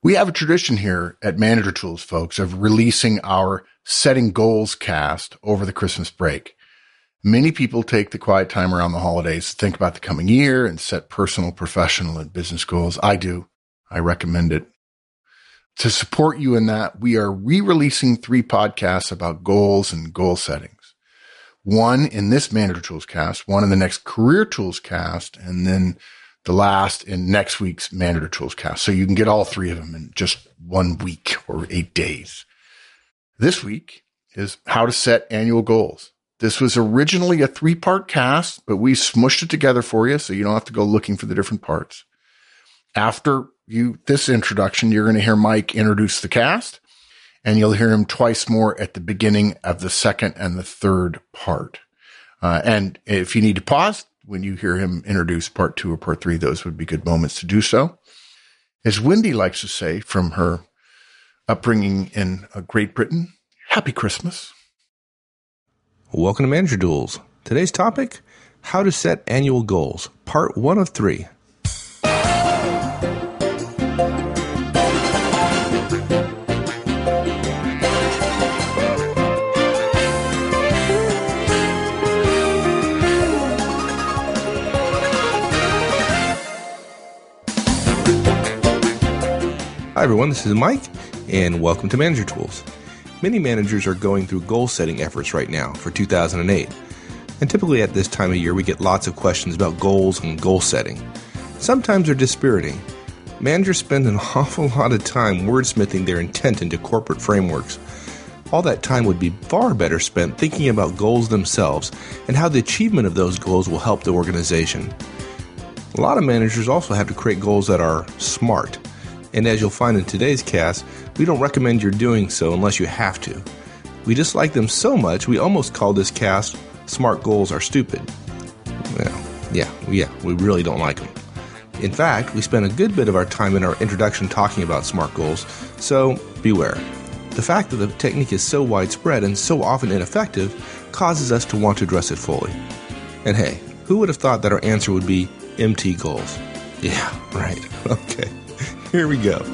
We have a tradition here at Manager Tools, folks, of releasing our Setting Goals cast over the Christmas break. Many people take the quiet time around the holidays to think about the coming year and set personal, professional, and business goals. I do. I recommend it. To support you in that, we are re-releasing 3 podcasts about goals and goal settings. One in this Manager Tools cast, one in the next Career Tools cast, and then the last in next week's Manager Tools cast. So you can get all 3 of them in just 1 week or 8 days. This week is how to set annual goals. This was originally a 3-part cast, but we smushed it together for you so you don't have to go looking for the different parts. After this introduction, you're going to hear Mike introduce the cast, and you'll hear him twice more at the beginning of the second and the third part. And if you need to pause when you hear him introduce part 2 or part 3, those would be good moments to do so. As Wendy likes to say from her upbringing in Great Britain, Happy Christmas. Welcome to Manager Tools. Today's topic, how to set annual goals, part 1 of 3. Hi everyone, this is Mike, and welcome to Manager Tools. Many managers are going through goal-setting efforts right now for 2008, and typically at this time of year we get lots of questions about goals and goal setting. Sometimes they're dispiriting. Managers spend an awful lot of time wordsmithing their intent into corporate frameworks. All that time would be far better spent thinking about goals themselves and how the achievement of those goals will help the organization. A lot of managers also have to create goals that are smart. And as you'll find in today's cast, we don't recommend you're doing so unless you have to. We dislike them so much, we almost call this cast, Smart Goals Are Stupid. Well, yeah, we really don't like them. In fact, we spent a good bit of our time in our introduction talking about smart goals, so beware. The fact that the technique is so widespread and so often ineffective causes us to want to address it fully. And hey, who would have thought that our answer would be MT goals? Yeah, right. Okay. Here we go.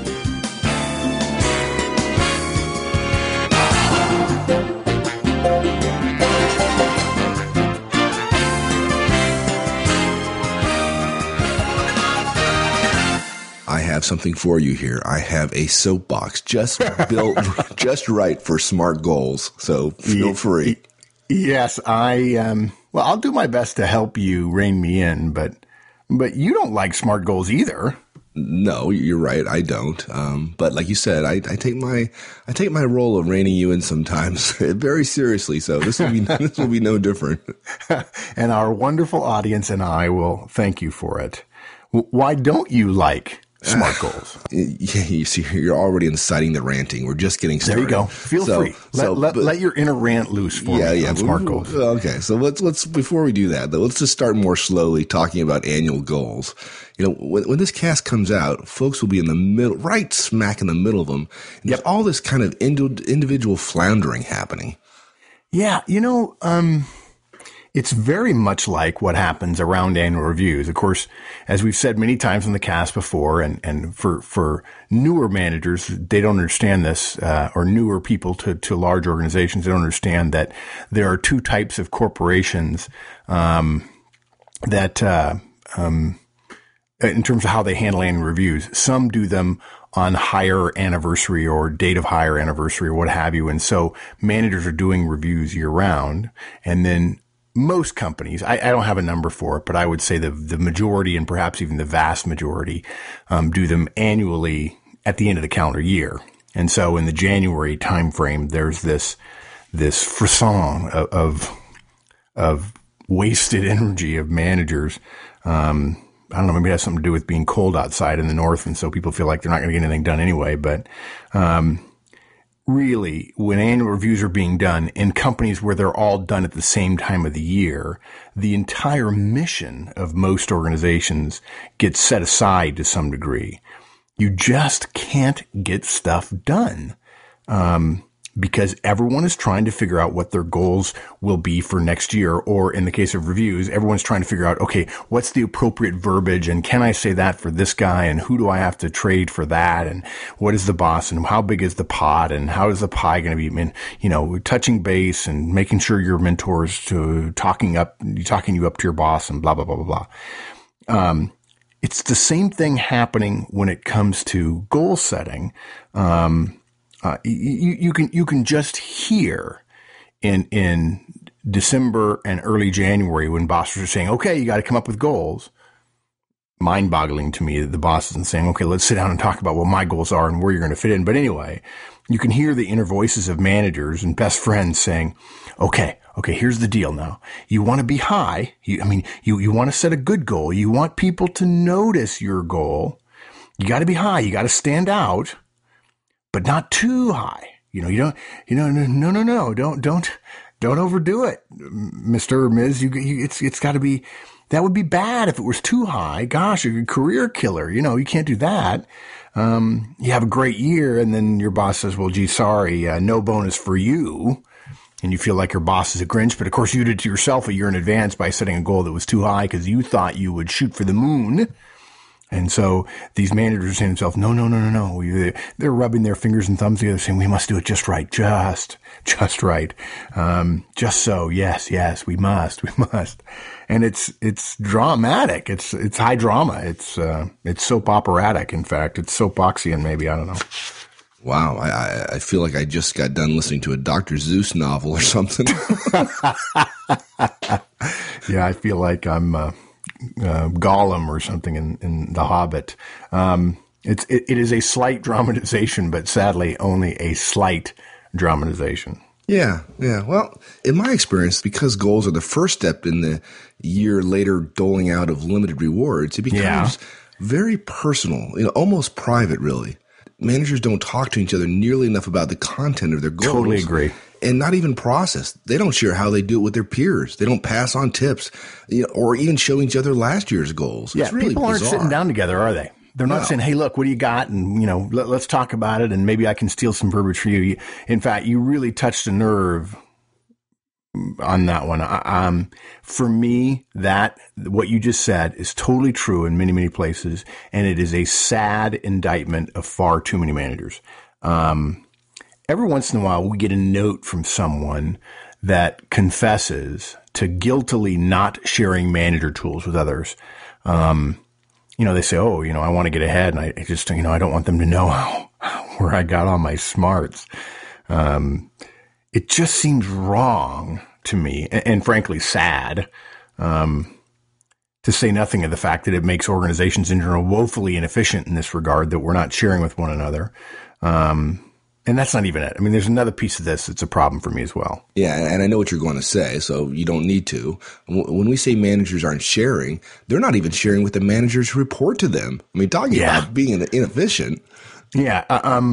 I have something for you here. I have a soapbox just built just right for smart goals. So feel free. Yes, I'll do my best to help you rein me in, but you don't like smart goals either. No, you're right. I don't. But like you said, I take my role of reining you in sometimes very seriously. So this will be no different. And our wonderful audience and I will thank you for it. Why don't you like smart goals? Yeah, you see, you're already inciting the ranting. We're just getting started. There you go. Feel free. Let your inner rant loose for me on smart goals. Okay, so let's before we do that, though, let's just start more slowly talking about annual goals. You know, when this cast comes out, folks will be in the middle, right smack in the middle of them. And there's all this kind of individual floundering happening. Yeah, it's very much like what happens around annual reviews. Of course, as we've said many times on the cast before, and for newer managers, they don't understand this, or newer people to large organizations, they don't understand that there are 2 types of corporations, in terms of how they handle annual reviews. Some do them on hire anniversary or date of hire anniversary or what have you. And so managers are doing reviews year round. And then most companies, I don't have a number for it, but I would say the majority and perhaps even the vast majority, do them annually at the end of the calendar year. And so in the January timeframe, there's this frisson of wasted energy of managers, I don't know, maybe it has something to do with being cold outside in the north, and so people feel like they're not going to get anything done anyway. But really, when annual reviews are being done in companies where they're all done at the same time of the year, the entire mission of most organizations gets set aside to some degree. You just can't get stuff done. because everyone is trying to figure out what their goals will be for next year. Or in the case of reviews, everyone's trying to figure out, okay, what's the appropriate verbiage? And can I say that for this guy? And who do I have to trade for that? And what is the boss? And how big is the pot? And how is the pie going to be? I mean, touching base and making sure your mentors to talking you up to your boss and blah, blah, blah, blah, blah. It's the same thing happening when it comes to goal setting. You can just hear in December and early January when bosses are saying, okay, you got to come up with goals. Mind boggling to me that the boss isn't saying, okay, let's sit down and talk about what my goals are and where you're going to fit in. But anyway, you can hear the inner voices of managers and best friends saying, okay, here's the deal now. You want to be high. You want to set a good goal. You want people to notice your goal. You got to be high. You got to stand out. But not too high. No, don't overdo it, Mr. or Ms. It's got to be, that would be bad if it was too high. Gosh, a career killer. You can't do that. You have a great year and then your boss says, well, gee, sorry, no bonus for you. And you feel like your boss is a Grinch, but of course you did it to yourself a year in advance by setting a goal that was too high because you thought you would shoot for the moon. And so these managers are saying to themselves, no. They're rubbing their fingers and thumbs together saying, we must do it just right, just right. Just so, yes, we must. And it's dramatic. It's high drama. It's soap operatic. In fact, it's soapboxian maybe. I don't know. Wow. I feel like I just got done listening to a Dr. Seuss novel or something. Yeah, I feel like I'm, Gollum or something in The Hobbit. It is a slight dramatization, but sadly only a slight dramatization. Yeah. Well, in my experience, because goals are the first step in the year later doling out of limited rewards, it becomes very personal, almost private, really. Managers don't talk to each other nearly enough about the content of their goals. Totally agree. And not even process. They don't share how they do it with their peers. They don't pass on tips, or even show each other last year's goals. Yeah, it's really people aren't bizarre. sitting down together, are they? They're not saying, hey, look, what do you got? And, let's talk about it. And maybe I can steal some verbiage for you. In fact, you really touched a nerve on that one. For me, what you just said is totally true in many, many places. And it is a sad indictment of far too many managers. Every once in a while, we get a note from someone that confesses to guiltily not sharing manager tools with others. They say, I want to get ahead. And I just, I don't want them to know where I got all my smarts. It just seems wrong to me and frankly sad, to say nothing of the fact that it makes organizations in general woefully inefficient in this regard, that we're not sharing with one another. And that's not even it. I mean, there's another piece of this that's a problem for me as well. Yeah, and I know what you're going to say, so you don't need to. When we say managers aren't sharing, they're not even sharing with the managers who report to them. I mean, talking about being inefficient. Yeah.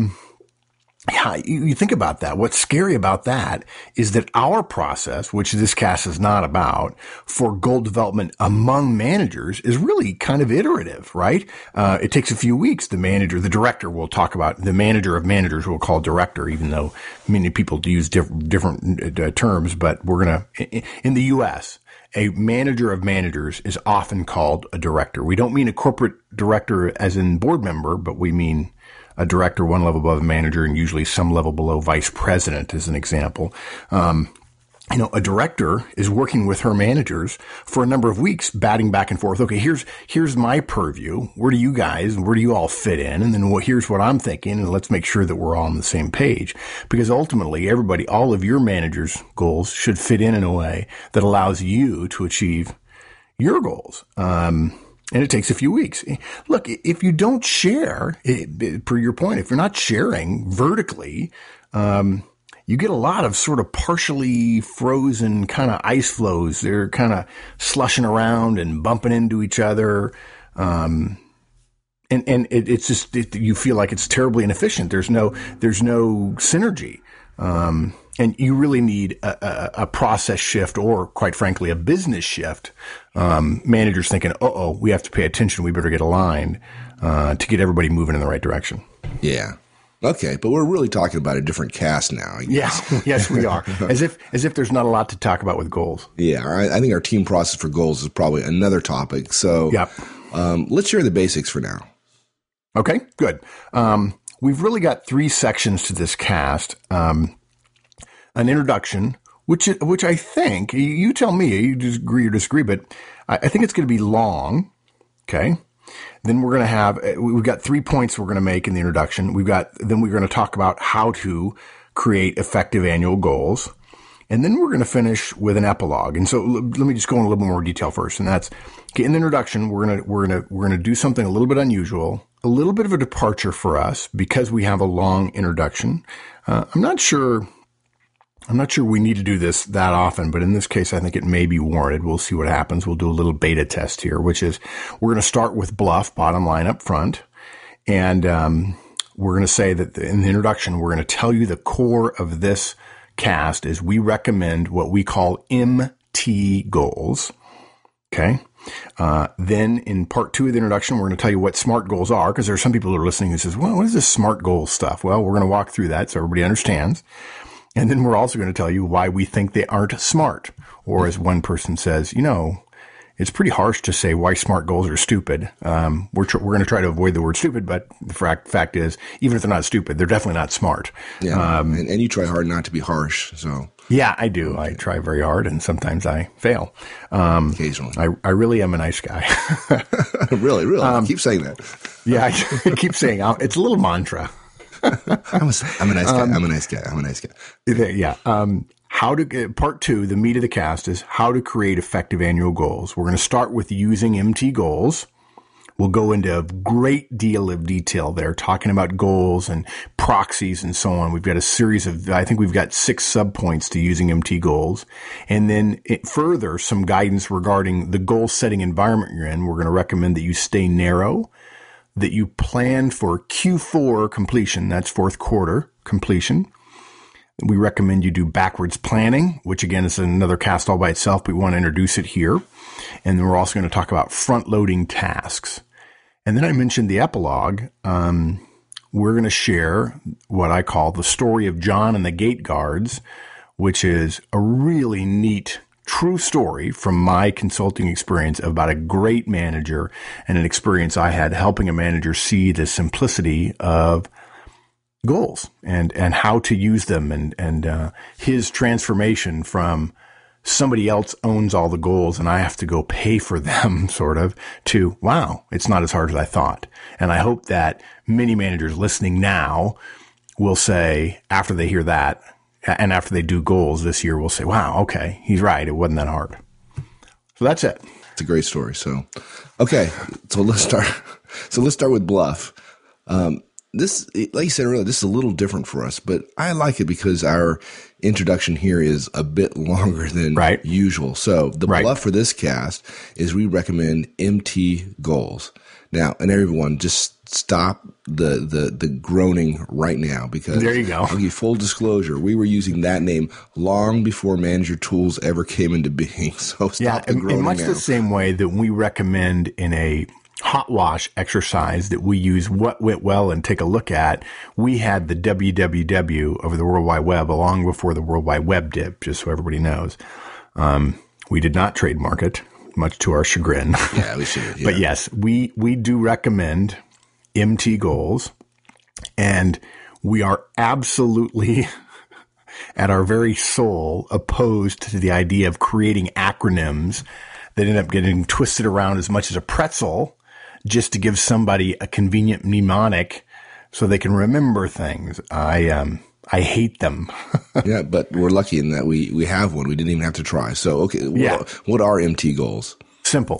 You think about that. What's scary about that is that our process, which this cast is not about, for goal development among managers is really kind of iterative, right? It takes a few weeks. The director we'll talk about, the manager of managers we'll call director, even though many people use different terms, but we're going to, in the U.S., a manager of managers is often called a director. We don't mean a corporate director as in board member, but we mean a director one level above a manager and usually some level below vice president as an example. A director is working with her managers for a number of weeks, batting back and forth. Okay, here's my purview. Where do you all fit in? And then here's what I'm thinking, and let's make sure that we're all on the same page. Because ultimately, all of your managers' goals should fit in a way that allows you to achieve your goals. And it takes a few weeks. Look, if you don't share, per your point, if you're not sharing vertically, you get a lot of sort of partially frozen kind of ice flows. They're kind of slushing around and bumping into each other. And it's just, you feel like it's terribly inefficient. There's no synergy. And you really need a process shift or, quite frankly, a business shift. Managers thinking, we have to pay attention. We better get aligned to get everybody moving in the right direction. Yeah. Okay, but we're really talking about a different cast now, I guess. Yeah, yes, we are. As if there's not a lot to talk about with goals. Yeah, I think our team process for goals is probably another topic. So Yep. Let's share the basics for now. Okay, good. We've really got 3 sections to this cast. An introduction, which I think, you tell me, you agree or disagree, but I think it's going to be long. Okay. Then we're going to have, we've got 3 points we're going to make in the introduction. Then we're going to talk about how to create effective annual goals. And then we're going to finish with an epilogue. And so let me just go in a little bit more detail first. And that's, okay, in the introduction, we're going to do something a little bit unusual, a little bit of a departure for us because we have a long introduction. I'm not sure we need to do this that often, but in this case, I think it may be warranted. We'll see what happens. We'll do a little beta test here, which is we're going to start with bluff, bottom line up front. And we're going to say that in the introduction, we're going to tell you the core of this cast is we recommend what we call MT goals. Okay. Then in part 2 of the introduction, we're going to tell you what SMART goals are, because there are some people who are listening who says, well, what is this SMART goals stuff? Well, we're going to walk through that so everybody understands. And then we're also going to tell you why we think they aren't smart. Or as one person says, it's pretty harsh to say why SMART goals are stupid. We're going to try to avoid the word stupid, but the fact is, even if they're not stupid, they're definitely not smart. Yeah, and you try hard not to be harsh. So yeah, I do. I try very hard, and sometimes I fail. Occasionally, I really am a nice guy. really, keep saying that. Yeah, I keep saying it's a little mantra. I'm a nice guy. I'm a nice guy. I'm a nice guy. Yeah. Part 2, the meat of the cast is how to create effective annual goals. We're going to start with using MT goals. We'll go into a great deal of detail there, talking about goals and proxies and so on. We've got a series of, I think we've got 6 subpoints to using MT goals. And then further, some guidance regarding the goal setting environment you're in. We're going to recommend that you stay narrow, that you plan for Q4 completion. That's fourth quarter completion. We recommend you do backwards planning, which again is another cast all by itself, but we want to introduce it here. And then we're also going to talk about front loading tasks. And then I mentioned the epilogue. We're going to share what I call the story of John and the Gate Guards, which is a really neat true story from my consulting experience about a great manager and an experience I had helping a manager see the simplicity of goals and how to use them and his transformation from somebody else owns all the goals and I have to go pay for them sort of to, wow, it's not as hard as I thought. And I hope that many managers listening now will say after they hear that, and after they do goals this year, we'll say, wow, okay, he's right. It wasn't that hard. So that's it. It's a great story. So, okay. So let's start with bluff. This, like you said earlier, this is a little different for us, but I like it because our introduction here is a bit longer than usual. So the bluff for this cast is we recommend MT goals. Now, and everyone, just stop the groaning right now because there you go. I'll give you full disclosure. We were using that name long before Manager Tools ever came into being. So stop the groaning in much now. the same way that we recommend in a hot wash exercise that we use what went well and take a look at, we had the www over the World Wide Web long before the World Wide Web did, just so everybody knows. We did not trademark it, much to our chagrin. Yeah, we should. Yeah. But yes, we do recommend MT goals, and we are absolutely at our very soul opposed to the idea of creating acronyms that end up getting twisted around as much as a pretzel just to give somebody a convenient mnemonic so they can remember things. I hate them. Yeah, but we're lucky in that we have one. We didn't even have to try. So, okay, what are MT goals? Simple.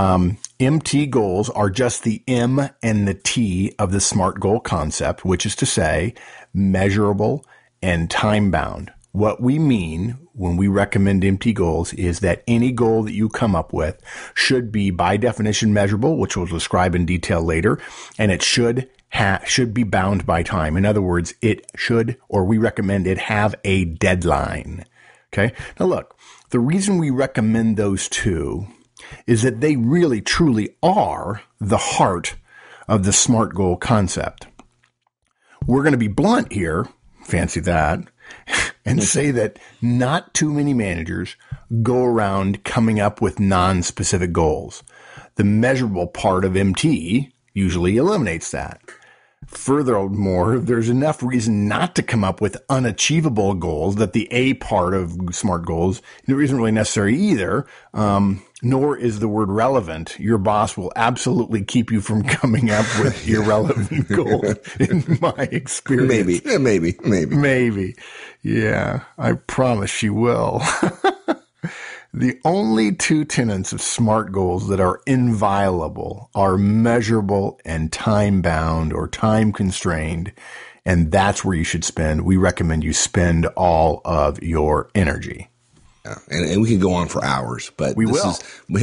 MT goals are just the M and the T of the SMART goal concept, which is to say measurable and time bound. What we mean when we recommend MT goals is that any goal that you come up with should be by definition measurable, which we'll describe in detail later, and it should be bound by time. In other words, it should, or we recommend it have a deadline. Okay. Now look, the reason we recommend those two is that they really truly are the heart of the SMART goal concept. we're going to be blunt here, fancy that, and say that not too many managers go around coming up with non-specific goals. The measurable part of MT usually eliminates that. Furthermore, there's enough reason not to come up with unachievable goals that the A part of SMART goals isn't really necessary either, nor is the word relevant. Your boss will absolutely keep you from coming up with irrelevant goals, in my experience. Maybe. Yeah, I promise she will. The only two tenets of SMART goals that are inviolable are measurable and time-bound or time-constrained, and that's where you should spend. We recommend you spend all of your energy. Yeah, and we can go on for hours, but we will.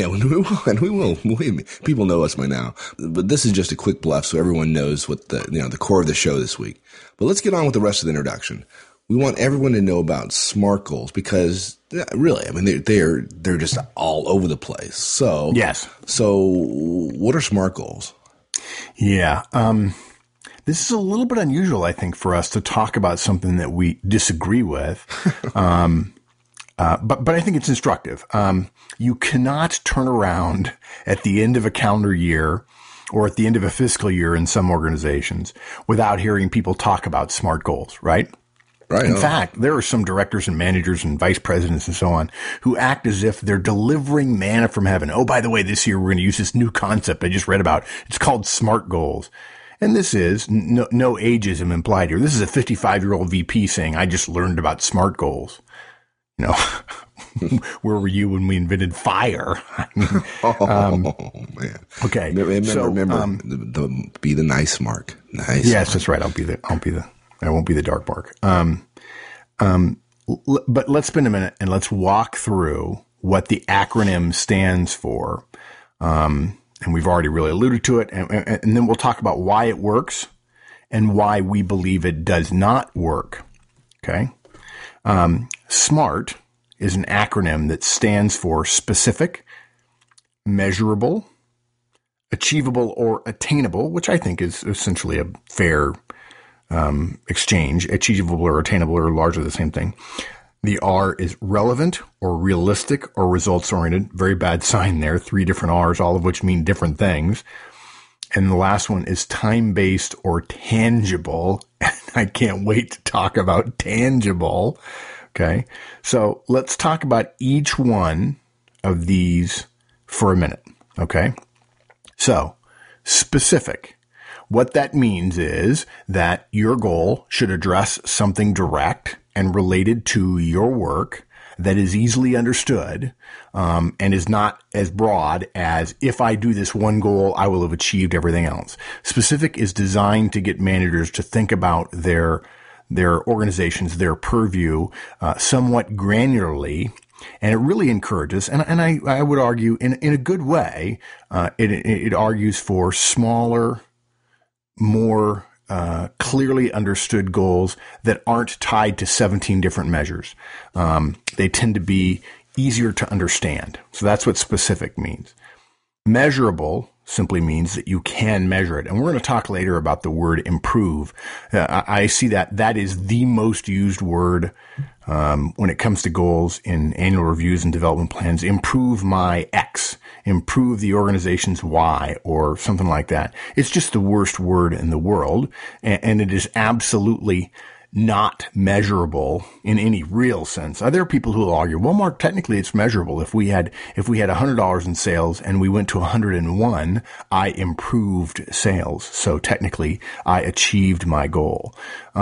People know us by now, but this is just a quick bluff, so everyone knows what the core of the show this week. But let's get on with the rest of the introduction. We want everyone to know about SMART goals because really, I mean, they're just all over the place. So yes. So what are SMART goals? Yeah. This is a little bit unusual, I think, for us to talk about something that we disagree with. But I think it's instructive. You cannot turn around at the end of a calendar year or at the end of a fiscal year in some organizations without hearing people talk about SMART goals, right? Right. In fact, there are some directors and managers and vice presidents and so on who act as if they're delivering manna from heaven. Oh, by the way, this year we're going to use this new concept I just read about. It's called SMART goals. And this is no ageism implied here. This is a 55-year-old VP saying, I just learned about SMART goals. You know, where were you when we invented fire? Man. Okay. Remember, be the nice mark. Nice. Yes, that's right. I won't be the dark mark. But let's spend a minute and let's walk through what the acronym stands for. And we've already really alluded to it. And then we'll talk about why it works and why we believe it does not work. Okay. SMART is an acronym that stands for specific, measurable, achievable, or attainable, which I think is essentially a fair exchange. Achievable or attainable are largely the same thing. The R is relevant or realistic or results oriented. Very bad sign there. 3 different R's, all of which mean different things. And the last one is time-based or tangible. I can't wait to talk about tangible. Okay. So let's talk about each one of these for a minute. Okay. So specific. What that means is that your goal should address something direct and related to your work that is easily understood, and is not as broad as if I do this one goal, I will have achieved everything else. Specific is designed to get managers to think about their organizations, their purview, somewhat granularly. And it really encourages, and I would argue in a good way, it argues for smaller, more clearly understood goals that aren't tied to 17 different measures. They tend to be easier to understand. So that's what specific means. Measurable simply means that you can measure it. And we're going to talk later about the word improve. I see that is the most used word when it comes to goals in annual reviews and development plans. Improve my X, improve the organization's Y, or something like that. It's just the worst word in the world, and it is absolutely not measurable in any real sense. There are people who will argue, well, Mark, technically it's measurable. If we had $100 in sales and we went to 101, I improved sales. So technically I achieved my goal.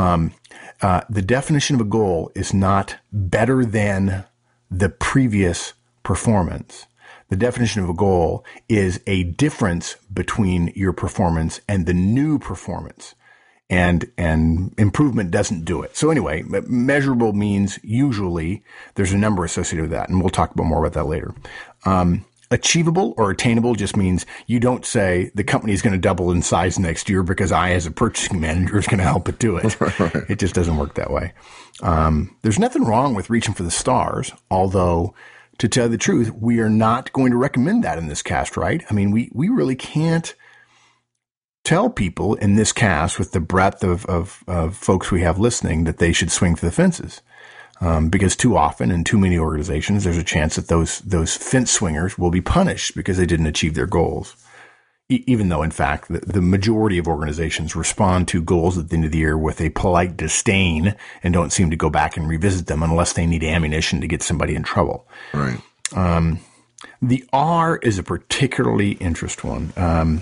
The definition of a goal is not better than the previous performance. The definition of a goal is a difference between your performance and the new performance. And improvement doesn't do it. So anyway, measurable means usually there's a number associated with that, and we'll talk more about that later. Achievable or attainable just means you don't say the company is going to double in size next year because I, as a purchasing manager, is going to help it do it. Right. It just doesn't work that way. There's nothing wrong with reaching for the stars, although to tell you the truth, we are not going to recommend that in this cast, right? I mean, we really can't tell people in this cast with the breadth of folks we have listening that they should swing for the fences. Because too often in too many organizations, there's a chance that those fence swingers will be punished because they didn't achieve their goals. Even though, in fact, the majority of organizations respond to goals at the end of the year with a polite disdain and don't seem to go back and revisit them unless they need ammunition to get somebody in trouble. Right. The R is a particularly interesting one.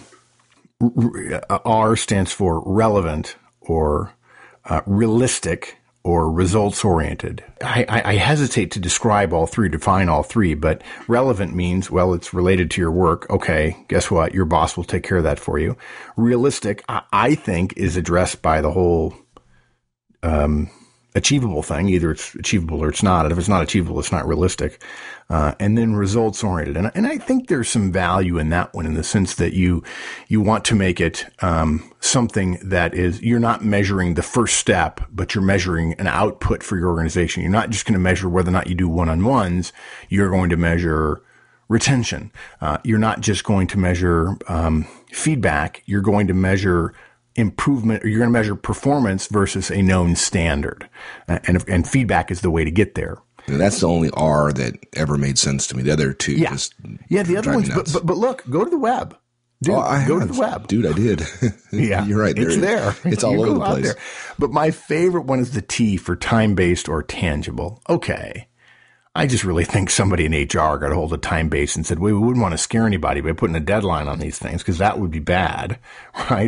R stands for relevant or realistic or results-oriented. I hesitate to define all three, but relevant means, well, it's related to your work. Okay, guess what? Your boss will take care of that for you. Realistic, I think, is addressed by the whole achievable thing. Either it's achievable or it's not. And if it's not achievable, it's not realistic. And then results-oriented. And I think there's some value in that one in the sense that you want to make it something that is, you're not measuring the first step, but you're measuring an output for your organization. You're not just going to measure whether or not you do one-on-ones. You're going to measure retention. You're not just going to measure feedback. You're going to measure improvement, or you're going to measure performance versus a known standard. And feedback is the way to get there. And that's the only R that ever made sense to me. The other two just the other ones. But look, go to the web. Dude, go to the web. Dude, I did. Yeah. You're right. It's there. It's all over the place. There. But my favorite one is the T for time-based or tangible. Okay. I just really think somebody in HR got a hold of time-based and said, we wouldn't want to scare anybody by putting a deadline on these things because that would be bad, right?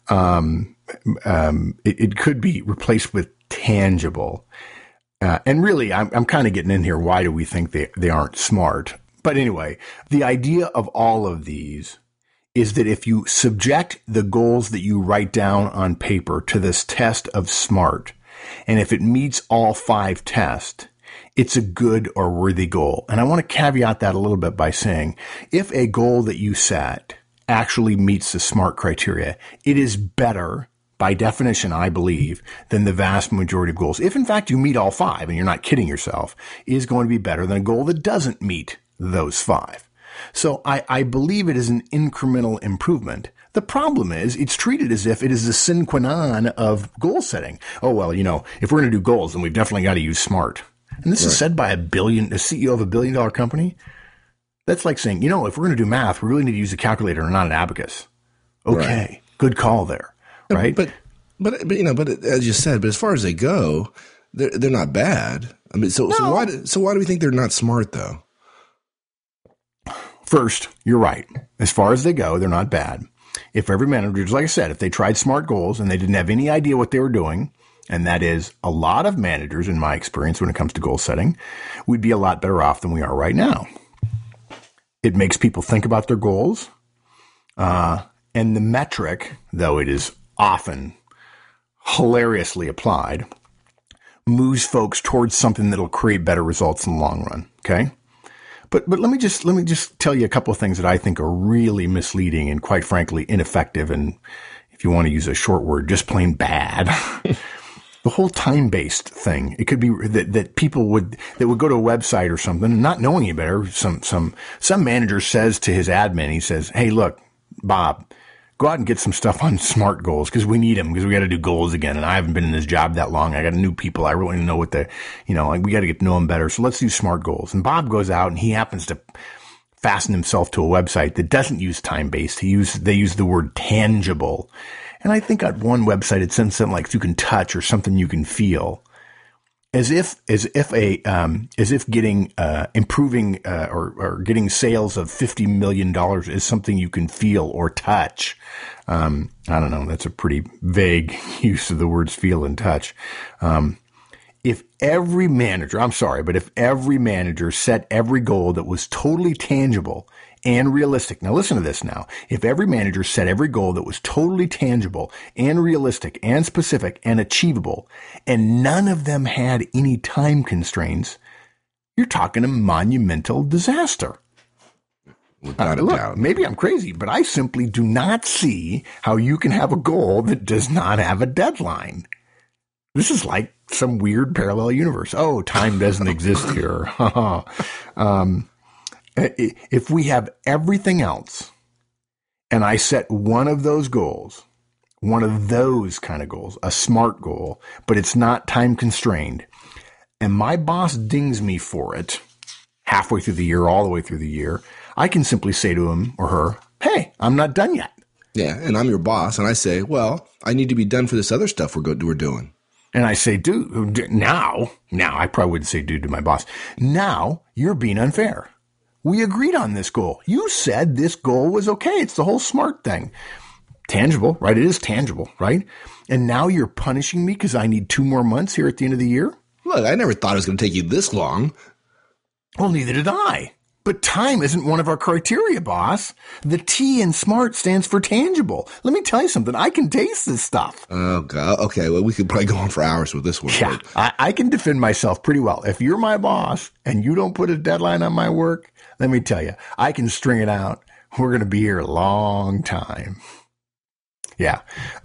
It could be replaced with tangible. And really, I'm kind of getting in here. Why do we think they aren't smart? But anyway, the idea of all of these is that if you subject the goals that you write down on paper to this test of SMART, and if it meets all 5 tests, it's a good or worthy goal. And I want to caveat that a little bit by saying, if a goal that you set actually meets the SMART criteria, it is better, by definition, I believe, than the vast majority of goals. If in fact you meet all 5, and you're not kidding yourself, is going to be better than a goal that doesn't meet those 5. So I believe it is an incremental improvement. The problem is it's treated as if it is the sine qua non of goal setting. Oh, well, if we're going to do goals, then we've definitely got to use SMART. And this is said by a CEO of $1 billion company. That's like saying, if we're going to do math, we really need to use a calculator and not an abacus. Okay. Good call there. Right. But as you said, but as far as they go, they're not bad. I mean, so why do we think they're not smart though? First, you're right. As far as they go, they're not bad. If every manager, like I said, if they tried SMART goals and they didn't have any idea what they were doing, and that is a lot of managers in my experience when it comes to goal setting, we'd be a lot better off than we are right now. It makes people think about their goals. And the metric, though it is often hilariously applied, moves folks towards something that'll create better results in the long run. Okay. But let me just tell you a couple of things that I think are really misleading and quite frankly ineffective. And if you want to use a short word, just plain bad. The whole time-based thing. It could be that people would go to a website or something and not knowing any better. Some manager says to his admin, he says, "Hey, look, Bob, go out and get some stuff on SMART goals because we need them because we got to do goals again. And I haven't been in this job that long. I got new people. I really know what we got to get to know them better. So let's do SMART goals." And Bob goes out and he happens to fasten himself to a website that doesn't use time-based. They use the word tangible. And I think on one website it says something like you can touch or something you can feel. As if getting improving or getting sales of $50 million is something you can feel or touch. I don't know. That's a pretty vague use of the words feel and touch. If every manager set every goal that was totally tangible and realistic. Now listen to this now. If every manager set every goal that was totally tangible and realistic and specific and achievable, and none of them had any time constraints, you're talking a monumental disaster. Without a doubt. Maybe I'm crazy, but I simply do not see how you can have a goal that does not have a deadline. This is like some weird parallel universe. Oh, time doesn't exist here. If we have everything else and I set one of those goals, one of those kind of goals, a SMART goal, but it's not time constrained, and my boss dings me for it halfway through the year, all the way through the year, I can simply say to him or her, hey, I'm not done yet. Yeah, and I'm your boss, and I say, well, I need to be done for this other stuff we're doing. And I say, dude, now, I probably wouldn't say dude to my boss. Now you're being unfair. We agreed on this goal. You said this goal was okay. It's the whole SMART thing. Tangible, right? It is tangible, right? And now you're punishing me because I need 2 more months here at the end of the year? Look, I never thought it was going to take you this long. Well, neither did I. But time isn't one of our criteria, boss. The T in SMART stands for tangible. Let me tell you something. I can taste this stuff. Oh, God. Okay, well, we could probably go on for hours with this one. Yeah, I can defend myself pretty well. If you're my boss and you don't put a deadline on my work, let me tell you, I can string it out. We're going to be here a long time. Yeah.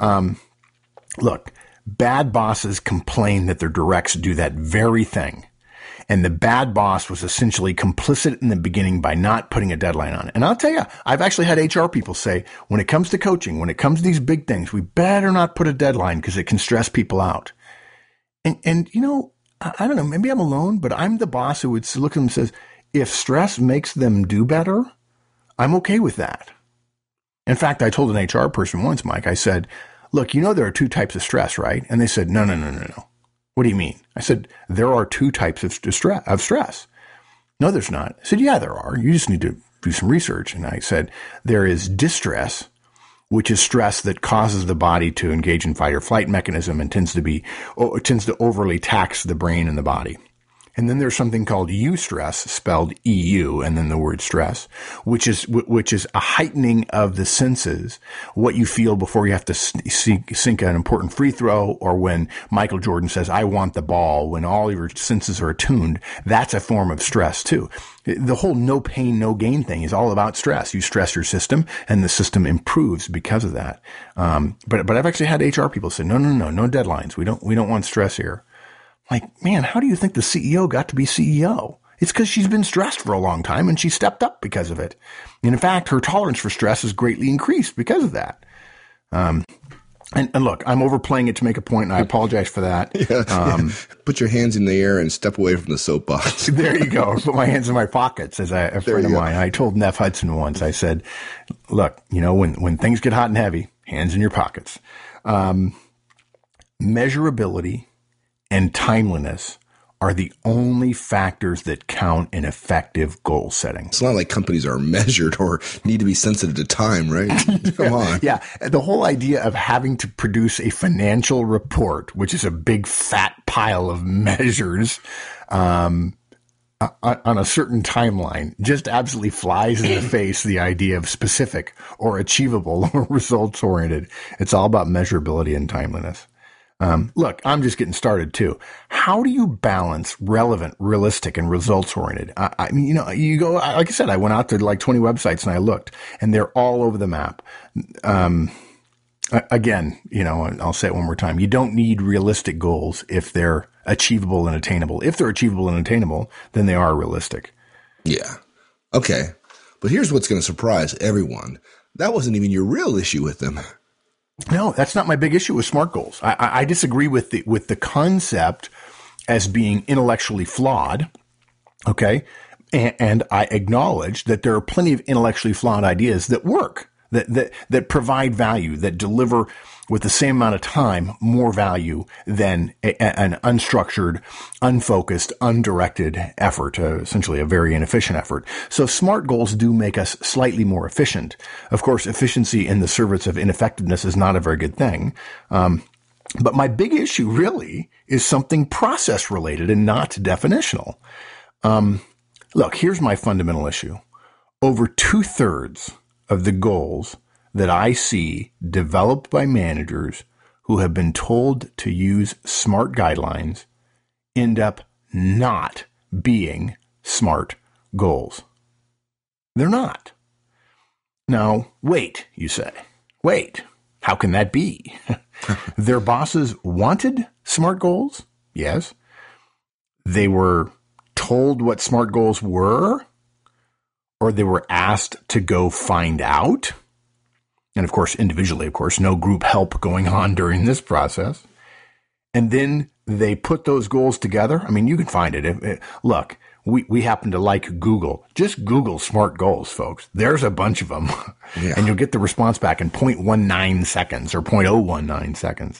Look, bad bosses complain that their directs do that very thing. And the bad boss was essentially complicit in the beginning by not putting a deadline on it. And I'll tell you, I've actually had HR people say, when it comes to coaching, when it comes to these big things, we better not put a deadline because it can stress people out. And you know, I don't know, maybe I'm alone, but I'm the boss who would look at them and says, if stress makes them do better, I'm okay with that. In fact, I told an HR person once, Mike, I said, look, you know, there are 2 types of stress, right? And they said, no. What do you mean? I said, there are 2 types of stress. No, there's not. I said, yeah, there are. You just need to do some research. And I said, there is distress, which is stress that causes the body to engage in fight or flight mechanism and tends to overly tax the brain and the body. And then there's something called eustress, spelled EU, and then the word stress, which is a heightening of the senses, what you feel before you have to sink an important free throw, or when Michael Jordan says, I want the ball, when all your senses are attuned. That's a form of stress too. The whole no pain, no gain thing is all about stress. You stress your system and the system improves because of that. But I've actually had HR people say, no deadlines. We don't want stress here. Like, man, how do you think the CEO got to be CEO? It's because she's been stressed for a long time and she stepped up because of it. And in fact, her tolerance for stress has greatly increased because of that. And look, I'm overplaying it to make a point, and I apologize for that. Yeah. Put your hands in the air and step away from the soapbox. There you go. Put my hands in my pockets, as a friend of mine. I told Neff Hudson once, I said, look, you know, when things get hot and heavy, hands in your pockets. Measurability and timeliness are the only factors that count in effective goal setting. It's not like companies are measured or need to be sensitive to time, right? Come on. Yeah. The whole idea of having to produce a financial report, which is a big fat pile of measures, on a certain timeline, just absolutely flies in the face the idea of specific or achievable or results oriented. It's all about measurability and timeliness. Look, I'm just getting started too. How do you balance relevant, realistic, and results oriented? I mean, you know, you go, like I said, I went out to like 20 websites and I looked, and they're all over the map. Again, you know, I'll say it one more time. You don't need realistic goals if they're achievable and attainable. If they're achievable and attainable, then they are realistic. Yeah. Okay. But here's what's going to surprise everyone. That wasn't even your real issue with them. No, that's not my big issue with SMART goals. I disagree with the concept as being intellectually flawed. Okay. And I acknowledge that there are plenty of intellectually flawed ideas that work, that provide value, that deliver with the same amount of time more value than an unstructured, unfocused, undirected effort, essentially a very inefficient effort. So SMART goals do make us slightly more efficient. Of course, efficiency in the service of ineffectiveness is not a very good thing. But my big issue really is something process related and not definitional. Look, here's my fundamental issue. Over 2/3 of the goals that I see developed by managers who have been told to use SMART guidelines end up not being SMART goals. They're not. Now, wait, you say. Wait, how can that be? Their bosses wanted SMART goals? Yes. They were told what SMART goals were? Or they were asked to go find out? And of course, individually, of course, no group help going on during this process. And then they put those goals together. I mean, you can find it. Look, we happen to like Google. Just Google SMART goals, folks. There's a bunch of them. Yeah. And you'll get the response back in 0.19 seconds or 0.019 seconds.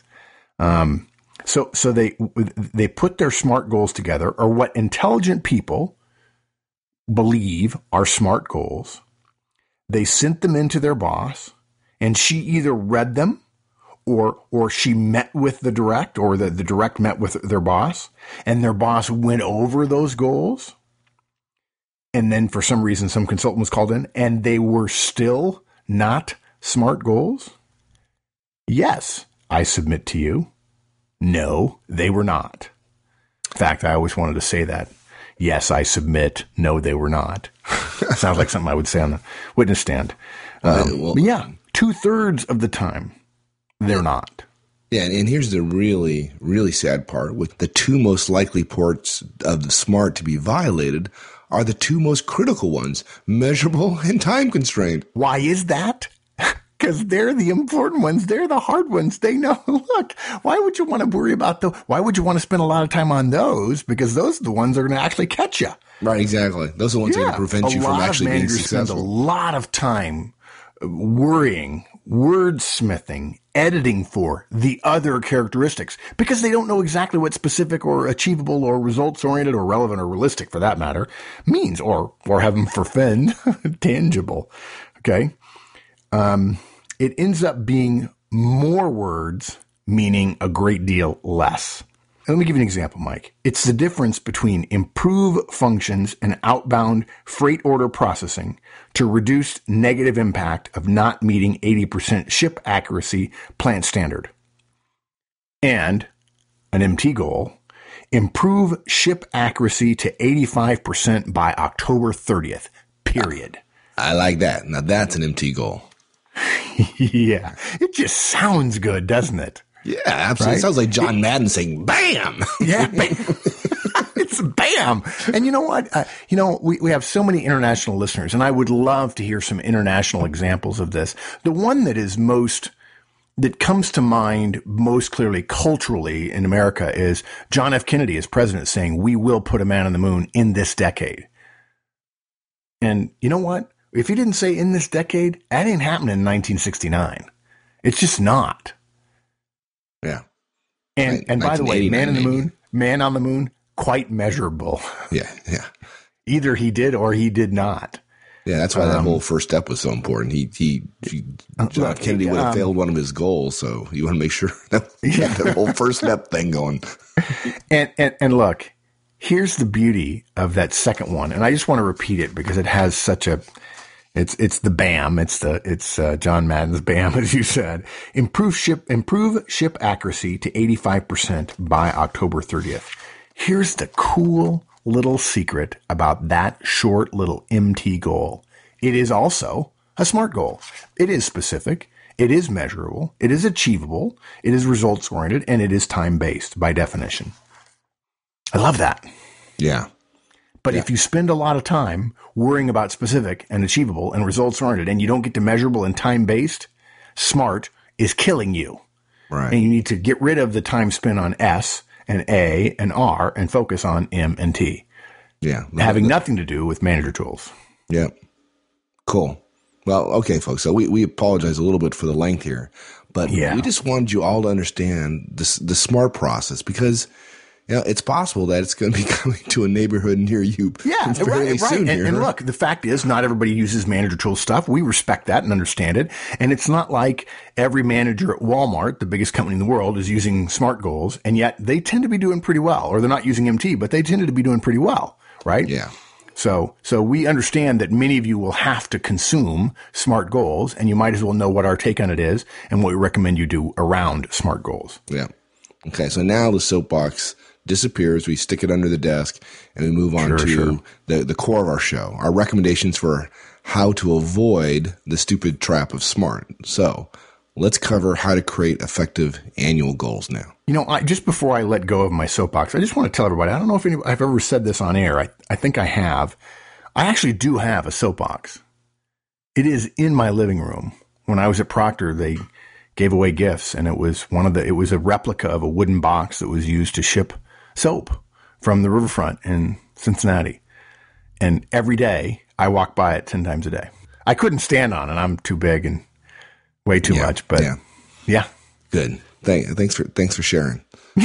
So they put their SMART goals together, or what intelligent people believe are SMART goals. They sent them into their boss, and she either read them or she met with the direct, or the direct met with their boss, and their boss went over those goals. And then for some reason, some consultant was called in and they were still not SMART goals. Yes, I submit to you. No, they were not. In fact, I always wanted to say that. Yes, I submit. No, they were not. Sounds like something I would say on the witness stand. But yeah, 2/3 of the time, they're not. Yeah, and here's the really, really sad part. With the two most likely parts of the SMART to be violated are the two most critical ones, measurable and time constrained. Why is that? Because they're the important ones. They're the hard ones. They know, look, why would you want to worry about why would you want to spend a lot of time on those? Because those are the ones that are going to actually catch you. Right, exactly. Those are the ones that are going to prevent you from actually being successful. Spend a lot of time worrying, wordsmithing, editing for the other characteristics because they don't know exactly what specific or achievable or results-oriented or relevant or realistic, for that matter, means, or have them forfend tangible. Okay. It ends up being more words, meaning a great deal less. Let me give you an example, Mike. It's the difference between improve functions and outbound freight order processing to reduce negative impact of not meeting 80% ship accuracy plant standard. And an MT goal, improve ship accuracy to 85% by October 30th, period. I like that. Now that's an MT goal. Yeah. It just sounds good, doesn't it? Yeah, absolutely. Right? It sounds like John Madden saying, bam! Yeah, bam. It's bam. And you know what? We have so many international listeners, and I would love to hear some international examples of this. The one that comes to mind most clearly culturally in America is John F. Kennedy as president saying, we will put a man on the moon in this decade. And you know what? If he didn't say in this decade, that ain't happening in 1969. It's just not. Yeah. And by the way, man on the moon, quite measurable. Yeah. Yeah. Either he did or he did not. Yeah. That's why that whole first step was so important. John Kennedy would have failed one of his goals. So you want to make sure that that whole first step thing going. And look, here's the beauty of that second one. And I just want to repeat it because it has such it's the BAM. It's John Madden's BAM, as you said. Improve ship accuracy to 85% by October 30th. Here's the cool little secret about that short little MT goal. It is also a SMART goal. It is specific. It is measurable. It is achievable. It is results oriented, and it is time based by definition. I love that. Yeah. But if you spend a lot of time worrying about specific and achievable and results oriented and you don't get to measurable and time based, SMART is killing you. Right. And you need to get rid of the time spent on S and A and R and focus on M and T. Yeah. Having nothing to do with manager tools. Yeah. Cool. Well, okay, folks. So we apologize a little bit for the length here, but we just wanted you all to understand the SMART process because it's possible that it's going to be coming to a neighborhood near you fairly soon here. And look, the fact is not everybody uses manager tool stuff. We respect that and understand it. And it's not like every manager at Walmart, the biggest company in the world, is using SMART goals. And yet they tend to be doing pretty well. Or they're not using MT, but they tended to be doing pretty well. Right? Yeah. So we understand that many of you will have to consume SMART goals, and you might as well know what our take on it is and what we recommend you do around SMART goals. Yeah. Okay. So now the soapbox disappears. We stick it under the desk and we move on to the core of our show, our recommendations for how to avoid the stupid trap of SMART. So let's cover how to create effective annual goals now. Just before I let go of my soapbox, I just want to tell everybody, I don't know if I've ever said this on air. I think I have. I actually do have a soapbox. It is in my living room when I was at Procter, they gave away gifts, and it was it was a replica of a wooden box that was used to ship soap from the riverfront in Cincinnati. And every day I walk by it 10 times a day. I couldn't stand on it. I'm too big and way too much, but yeah. Good. Thanks for sharing.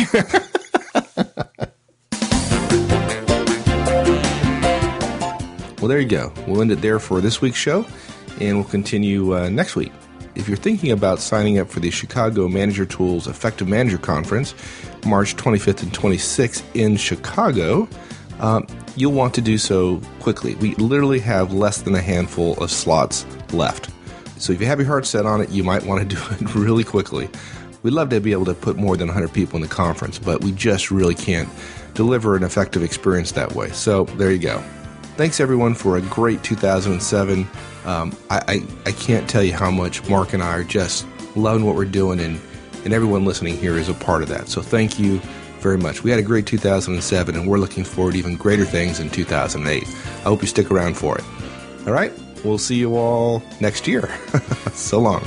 Well, there you go. We'll end it there for this week's show, and we'll continue next week. If you're thinking about signing up for the Chicago Manager Tools Effective Manager Conference, March 25th and 26th in Chicago, you'll want to do so quickly. We literally have less than a handful of slots left. So if you have your heart set on it, you might want to do it really quickly. We'd love to be able to put more than 100 people in the conference, but we just really can't deliver an effective experience that way. So there you go. Thanks, everyone, for a great 2007. I can't tell you how much Mark and I are just loving what we're doing, and everyone listening here is a part of that. So thank you very much. We had a great 2007, and we're looking forward to even greater things in 2008. I hope you stick around for it. All right? We'll see you all next year. So long.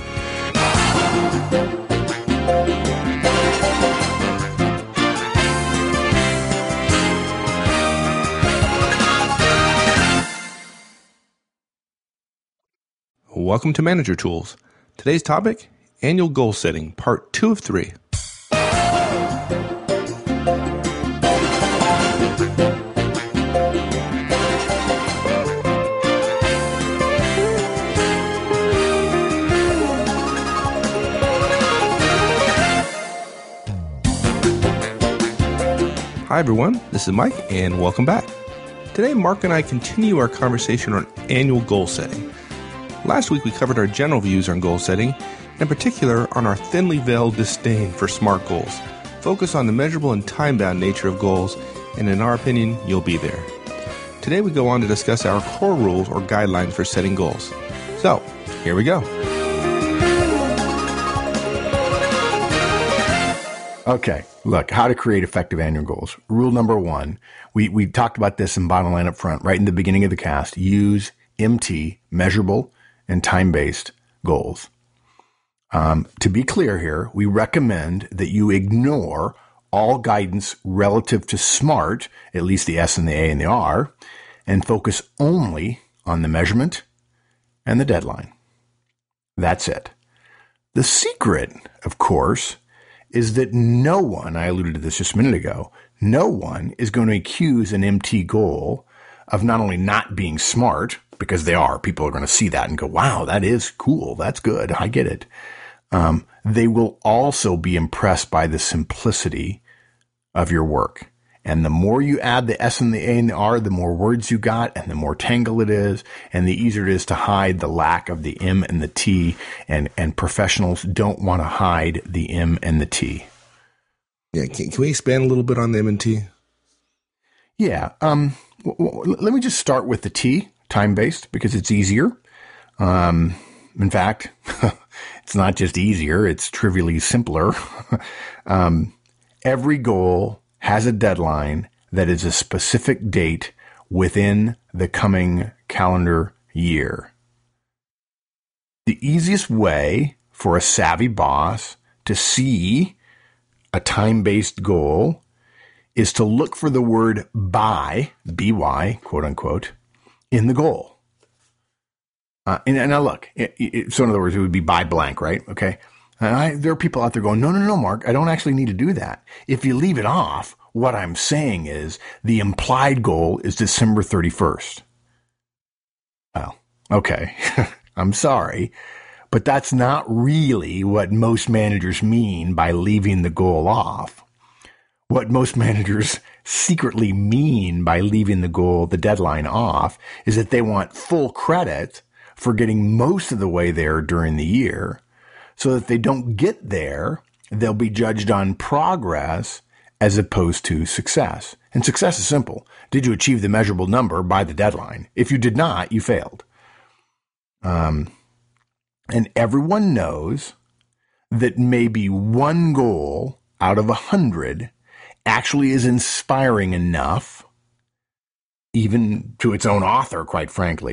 Welcome to Manager Tools. Today's topic, Annual Goal Setting, Part 2 of 3. Hi everyone, this is Mike, and welcome back. Today, Mark and I continue our conversation on annual goal setting. Last week, we covered our general views on goal setting, in particular on our thinly veiled disdain for SMART goals. Focus on the measurable and time-bound nature of goals, and in our opinion, you'll be there. Today, we go on to discuss our core rules or guidelines for setting goals. So, here we go. Okay, look, how to create effective annual goals. Rule number 1, we talked about this in Bottom Line Up Front, right in the beginning of the cast. Use MT, measurable and time-based goals. To be clear here, we recommend that you ignore all guidance relative to SMART, at least the S and the A and the R, and focus only on the measurement and the deadline. That's it. The secret, of course, is that no one, I alluded to this just a minute ago, no one is going to accuse an MT goal of not only not being smart, because they are. People are going to see that and go, wow, that is cool. That's good. I get it. They will also be impressed by the simplicity of your work. And the more you add the S and the A and the R, the more words you got and the more tangled it is and the easier it is to hide the lack of the M and the T. And professionals don't want to hide the M and the T. Yeah. Can we expand a little bit on the M and T? Yeah. Let me just start with the T, time-based, because it's easier. In fact, it's not just easier, it's trivially simpler. Every goal has a deadline that is a specific date within the coming calendar year. The easiest way for a savvy boss to see a time-based goal is to look for the word by, B-Y, quote unquote, in the goal. And now look, so in other words, it would be by blank, right? Okay. And there are people out there going, no, Mark, I don't actually need to do that. If you leave it off, what I'm saying is the implied goal is December 31st. Well, okay. I'm sorry, but that's not really what most managers mean by leaving the goal off. What most managers secretly mean by leaving the deadline off, is that they want full credit for getting most of the way there during the year, so that they don't get there, they'll be judged on progress as opposed to success. And success is simple. Did you achieve the measurable number by the deadline? If you did not, you failed. And everyone knows that maybe one goal out of 100 actually is inspiring enough, even to its own author, quite frankly,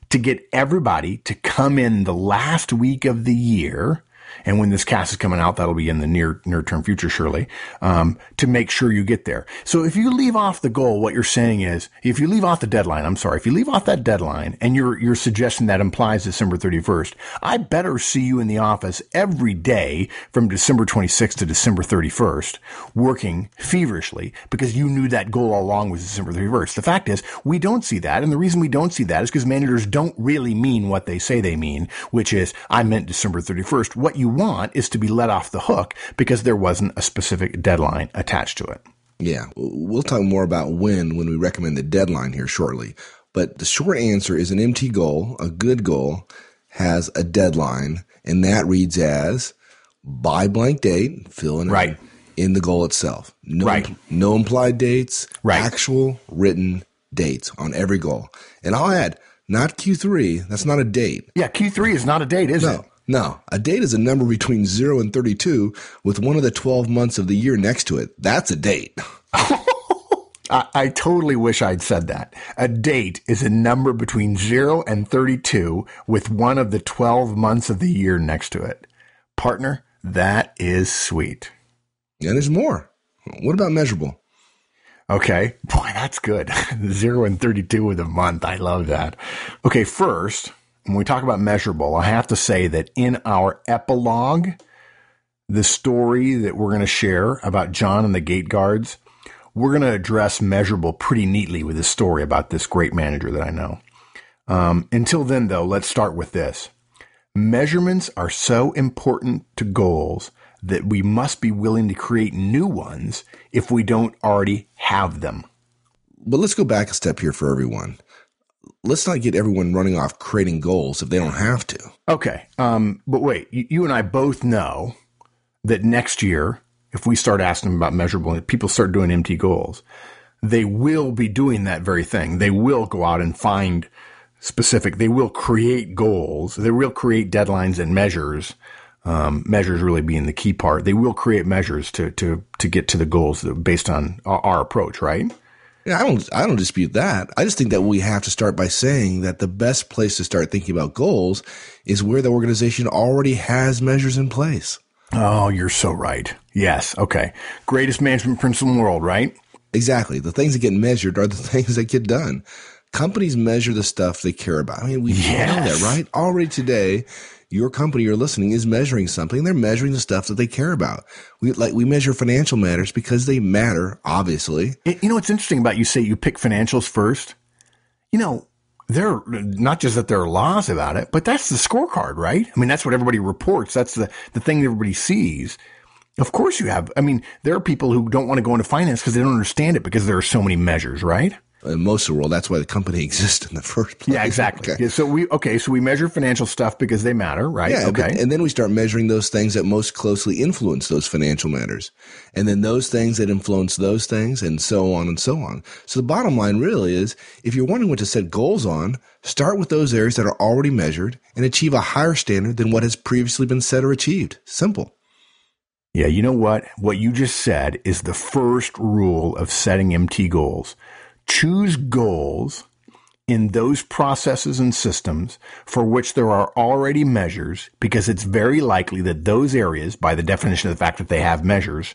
to get everybody to come in the last week of the year. And when this cast is coming out, that'll be in the near term future, surely, to make sure you get there. So if you leave off the goal, what you're saying is, if you leave off the deadline, if you leave off that deadline and you're suggesting that implies December 31st, I better see you in the office every day from December 26th to December 31st, working feverishly because you knew that goal all along was December 31st. The fact is, we don't see that. And the reason we don't see that is because managers don't really mean what they say they mean, which is, I meant December 31st. What you want is to be let off the hook because there wasn't a specific deadline attached to it. Yeah, we'll talk more about when we recommend the deadline here shortly. But the short answer is an MT goal, a good goal, has a deadline, and that reads as by blank date, fill in right in the goal itself. No, right. No implied dates, right. Actual written dates on every goal. And I'll add, not Q3, that's not a date. Yeah, Q3 is not a date, is it? No, a date is a number between 0 and 32 with one of the 12 months of the year next to it. That's a date. I totally wish I'd said that. A date is a number between 0 and 32 with one of the 12 months of the year next to it. Partner, that is sweet. And there's more. What about measurable? Okay. Boy, that's good. 0 and 32 with a month. I love that. Okay, first, when we talk about measurable, I have to say that in our epilogue, the story that we're going to share about John and the gate guards, we're going to address measurable pretty neatly with this story about this great manager that I know. Until then, though, let's start with this. Measurements are so important to goals that we must be willing to create new ones if we don't already have them. But let's go back a step here for everyone. Let's not get everyone running off creating goals if they don't have to. Okay. But wait, you and I both know that next year, if we start asking them about measurable and people start doing MT goals, they will be doing that very thing. They will go out and find they will create goals. They will create deadlines and measures. Measures really being the key part. They will create measures to get to the goals based on our approach, right? Yeah, I don't dispute that. I just think that we have to start by saying that the best place to start thinking about goals is where the organization already has measures in place. Oh, you're so right. Yes. Okay. Greatest management principle in the world, right? Exactly. The things that get measured are the things that get done. Companies measure the stuff they care about. I mean, we know that, right? Already today, your company you're listening is measuring something. They're measuring the stuff that they care about. We measure financial matters because they matter, obviously. You know, what's interesting about you say you pick financials first. You know, they're not just that there are laws about it, but that's the scorecard, right? I mean, that's what everybody reports. That's the thing that everybody sees. Of course you have. I mean, there are people who don't want to go into finance because they don't understand it because there are so many measures, right? In most of the world, that's why the company exists in the first place. Yeah, exactly. Okay. Yeah, so we measure financial stuff because they matter, right? Yeah, okay. And then we start measuring those things that most closely influence those financial matters. And then those things that influence those things, and so on and so on. So the bottom line really is, if you're wondering what to set goals on, start with those areas that are already measured and achieve a higher standard than what has previously been set or achieved. Simple. Yeah, you know what? What you just said is the first rule of setting MT goals. Choose goals in those processes and systems for which there are already measures, because it's very likely that those areas, by the definition of the fact that they have measures,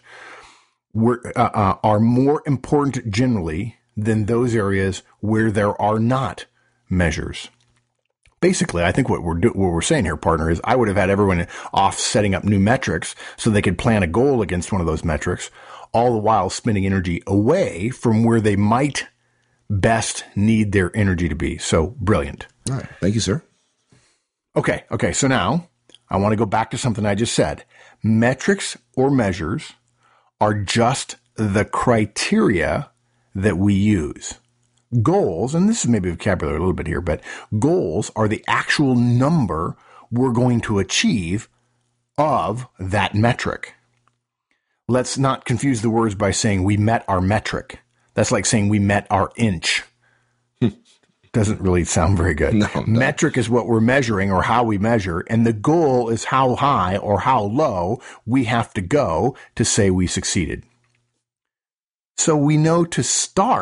are more important generally than those areas where there are not measures. Basically, I think what we're saying here, partner, is I would have had everyone off setting up new metrics so they could plan a goal against one of those metrics, all the while spending energy away from where they might best need their energy to be. So brilliant. All right. Thank you, sir. Okay. So now I want to go back to something I just said. Metrics or measures are just the criteria that we use. Goals, and this is maybe vocabulary a little bit here, but goals are the actual number we're going to achieve of that metric. Let's not confuse the words by saying we met our metric. That's like saying we met our inch. Doesn't really sound very good. No. Metric is what we're measuring or how we measure, and the goal is how high or how low we have to go to say we succeeded. So we know to start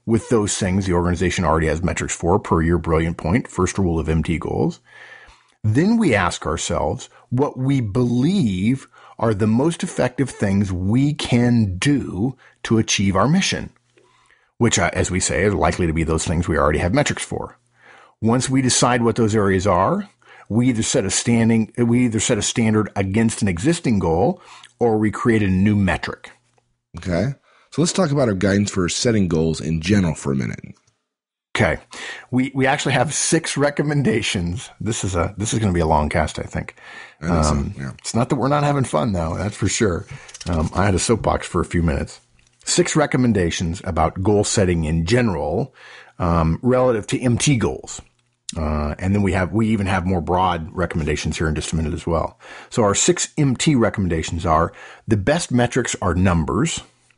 with those things the organization already has metrics for per your brilliant point, first rule of MT goals. Then we ask ourselves what we believe are the most effective things we can do to achieve our mission, which, as we say, are likely to be those things we already have metrics for. Once we decide what those areas are, we either set a standard against an existing goal, or we create a new metric. Okay. So let's talk about our guidance for setting goals in general for a minute. Okay. We actually have 6 recommendations. This is going to be a long cast, I think. It's not that we're not having fun, though. That's for sure. I had a soapbox for a few minutes. 6 recommendations about goal setting in general, relative to MT goals. And then we even have more broad recommendations here in just a minute as well. So our 6 MT recommendations are: the best metrics are numbers.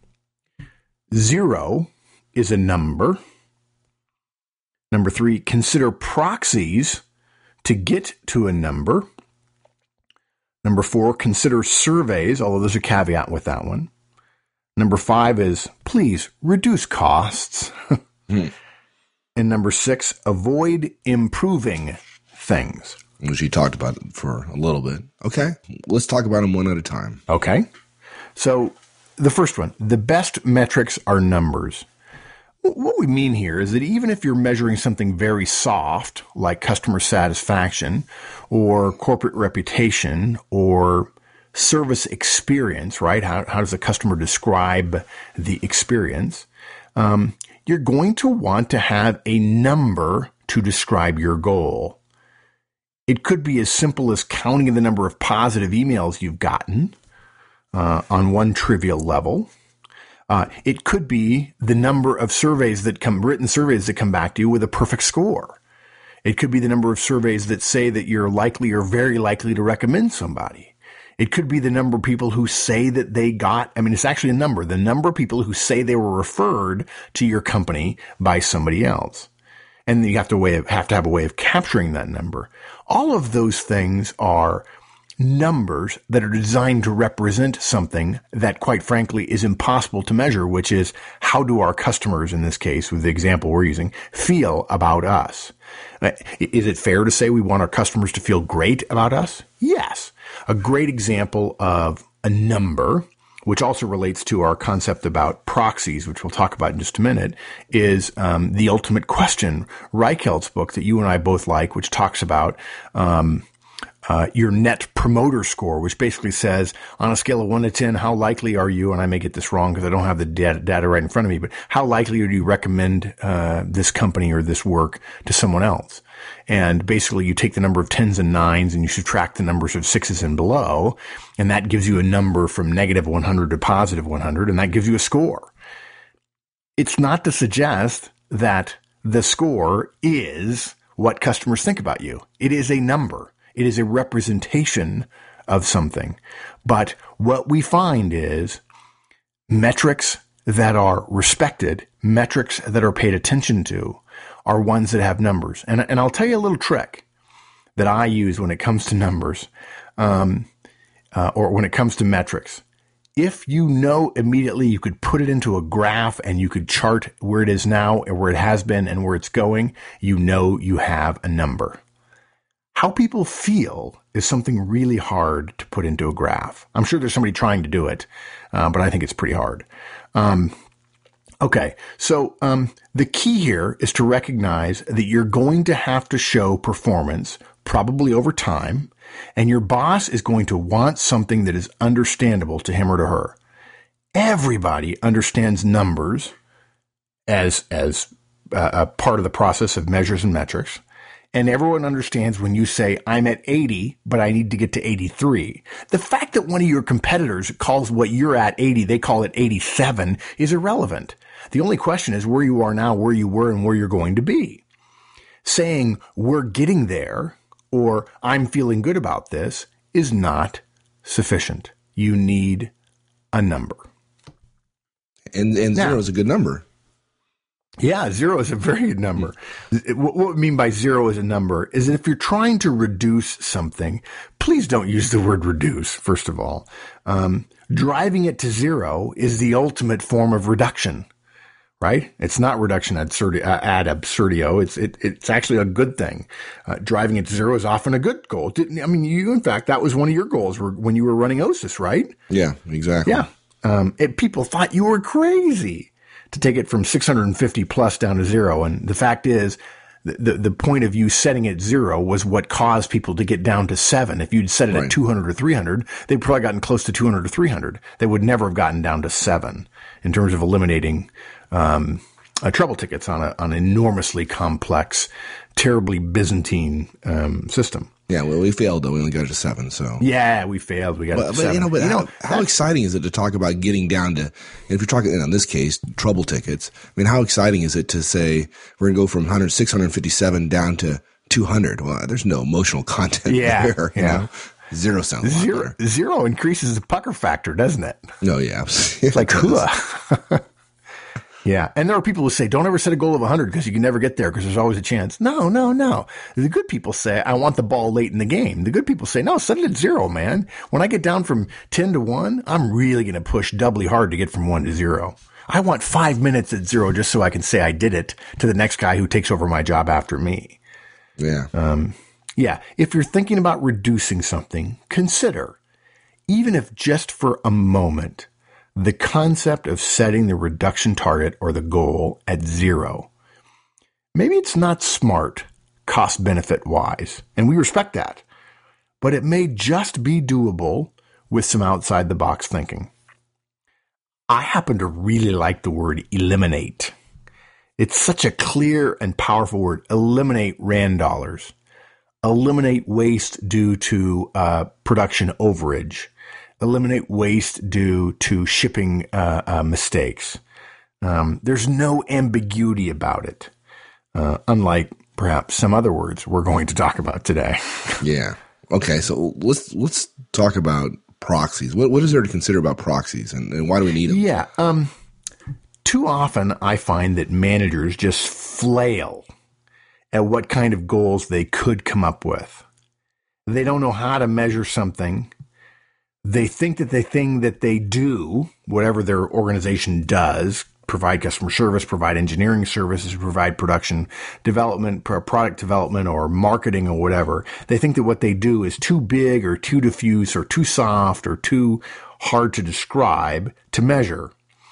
0 is a number. Number 3, consider proxies to get to a number. Number 4, consider surveys, although there's a caveat with that one. Number 5 is, please reduce costs. And number 6, avoid improving things. Which you talked about for a little bit. Okay. Let's talk about them one at a time. Okay. So the first one, the best metrics are numbers. What we mean here is that even if you're measuring something very soft, like customer satisfaction or corporate reputation or service experience, right? How does the customer describe the experience? You're going to want to have a number to describe your goal. It could be as simple as counting the number of positive emails you've gotten on one trivial level. It could be the number of written surveys that come back to you with a perfect score. It could be the number of surveys that say that you're likely or very likely to recommend somebody. It could be the number of people who say that it's actually a number, the number of people who say they were referred to your company by somebody else. And you have to have a way of capturing that number. All of those things are numbers that are designed to represent something that, quite frankly, is impossible to measure, which is how do our customers, in this case, with the example we're using, feel about us? Is it fair to say we want our customers to feel great about us? Yes. A great example of a number, which also relates to our concept about proxies, which we'll talk about in just a minute, is The Ultimate Question, Reicheld's book that you and I both like, which talks about your net promoter score, which basically says on a scale of 1 to 10, how likely are you, and I may get this wrong because I don't have the data right in front of me, but how likely do you recommend this company or this work to someone else? And basically you take the number of 10s and 9s and you subtract the numbers of 6s and below, and that gives you a number from negative 100 to positive 100, and that gives you a score. It's not to suggest that the score is what customers think about you. It is a number. It is a representation of something. But what we find is metrics that are respected, metrics that are paid attention to, are ones that have numbers. And I'll tell you a little trick that I use when it comes to numbers, or when it comes to metrics. If you know immediately you could put it into a graph and you could chart where it is now and where it has been and where it's going, you know you have a number. How people feel is something really hard to put into a graph. I'm sure there's somebody trying to do it, but I think it's pretty hard. Okay, so the key here is to recognize that you're going to have to show performance, probably over time, and your boss is going to want something that is understandable to him or to her. Everybody understands numbers as a part of the process of measures and metrics. And everyone understands when you say, I'm at 80, but I need to get to 83. The fact that one of your competitors calls what you're at 80, they call it 87, is irrelevant. The only question is where you are now, where you were, and where you're going to be. Saying, we're getting there, or I'm feeling good about this, is not sufficient. You need a number. And 0 is a good number. Yeah, 0 is a very good number. What we mean by 0 as a number is that if you're trying to reduce something, please don't use the word reduce, first of all. Driving it to 0 is the ultimate form of reduction, right? It's not reduction ad absurdio. It's actually a good thing. Driving at zero is often a good goal. In fact, that was one of your goals when you were running OSIS, right? Yeah, exactly. Yeah. People thought you were crazy to take it from 650 plus down to zero. And the fact is, the point of you setting it zero was what caused people to get down to 7. If you'd set it at 200 or 300, they'd probably gotten close to 200 or 300. They would never have gotten down to 7 in terms of eliminating trouble tickets on an enormously complex, terribly Byzantine system. Yeah, well, we failed though. We only got to 7. So yeah, we failed. We got to 7. How exciting is it to talk about getting down to? If you're talking in this case, trouble tickets. I mean, how exciting is it to say we're going to go from 657 down to 200? Well, there's no emotional content there. You know? Zero sounds zero increases the pucker factor, doesn't it? No, yeah, absolutely. It's like hua. Yeah. And there are people who say, don't ever set a goal of 100 because you can never get there because there's always a chance. No. The good people say, I want the ball late in the game. The good people say, no, set it at 0, man. When I get down from 10 to 1, I'm really going to push doubly hard to get from 1 to 0. I want 5 minutes at 0 just so I can say I did it to the next guy who takes over my job after me. Yeah. Yeah. If you're thinking about reducing something, consider, even if just for a moment, the concept of setting the reduction target or the goal at 0. Maybe it's not smart, cost-benefit wise, and we respect that, but it may just be doable with some outside-the-box thinking. I happen to really like the word eliminate. It's such a clear and powerful word. Eliminate RAND dollars. Eliminate waste due to production overage. Eliminate waste due to shipping mistakes. There's no ambiguity about it, unlike perhaps some other words we're going to talk about today. Yeah. Okay. So let's talk about proxies. What is there to consider about proxies, and why do we need them? Yeah. Too often I find that managers just flail at what kind of goals they could come up with. They don't know how to measure something. They think that the thing that they do, whatever their organization does, provide customer service, provide engineering services, provide production development, product development, or marketing or whatever, they think that what they do is too big or too diffuse or too soft or too hard to describe to measure.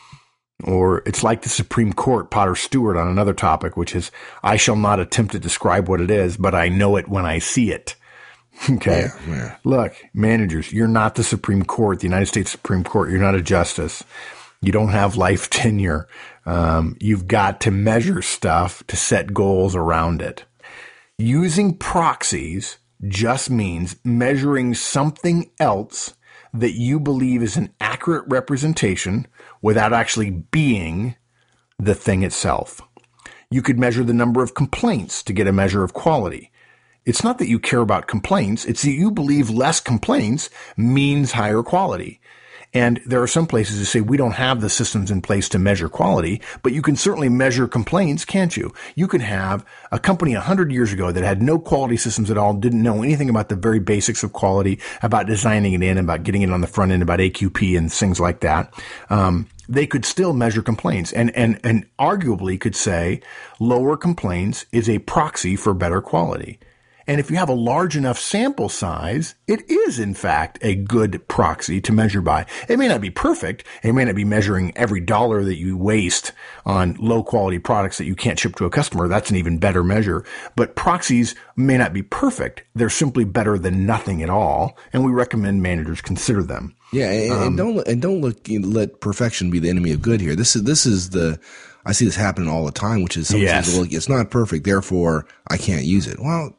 Or it's like the Supreme Court, Potter Stewart, on another topic, which is, I shall not attempt to describe what it is, but I know it when I see it. Okay. Yeah. Look, managers, you're not the Supreme Court, the United States Supreme Court. You're not a justice. You don't have life tenure. You've got to measure stuff to set goals around it. Using proxies just means measuring something else that you believe is an accurate representation without actually being the thing itself. You could measure the number of complaints to get a measure of quality. It's not that you care about complaints. It's that you believe less complaints means higher quality. And there are some places that say we don't have the systems in place to measure quality, but you can certainly measure complaints, can't you? You could have a company 100 years ago that had no quality systems at all, didn't know anything about the very basics of quality, about designing it in, about getting it on the front end, about AQP and things like that. They could still measure complaints and arguably could say lower complaints is a proxy for better quality. And if you have a large enough sample size, it is, in fact, a good proxy to measure by. It may not be perfect. It may not be measuring every dollar that you waste on low-quality products that you can't ship to a customer. That's an even better measure. But proxies may not be perfect. They're simply better than nothing at all, and we recommend managers consider them. Yeah, and don't let perfection be the enemy of good here. This is the I see this happening all the time, which is someone says, well, it's not perfect, therefore I can't use it. Well,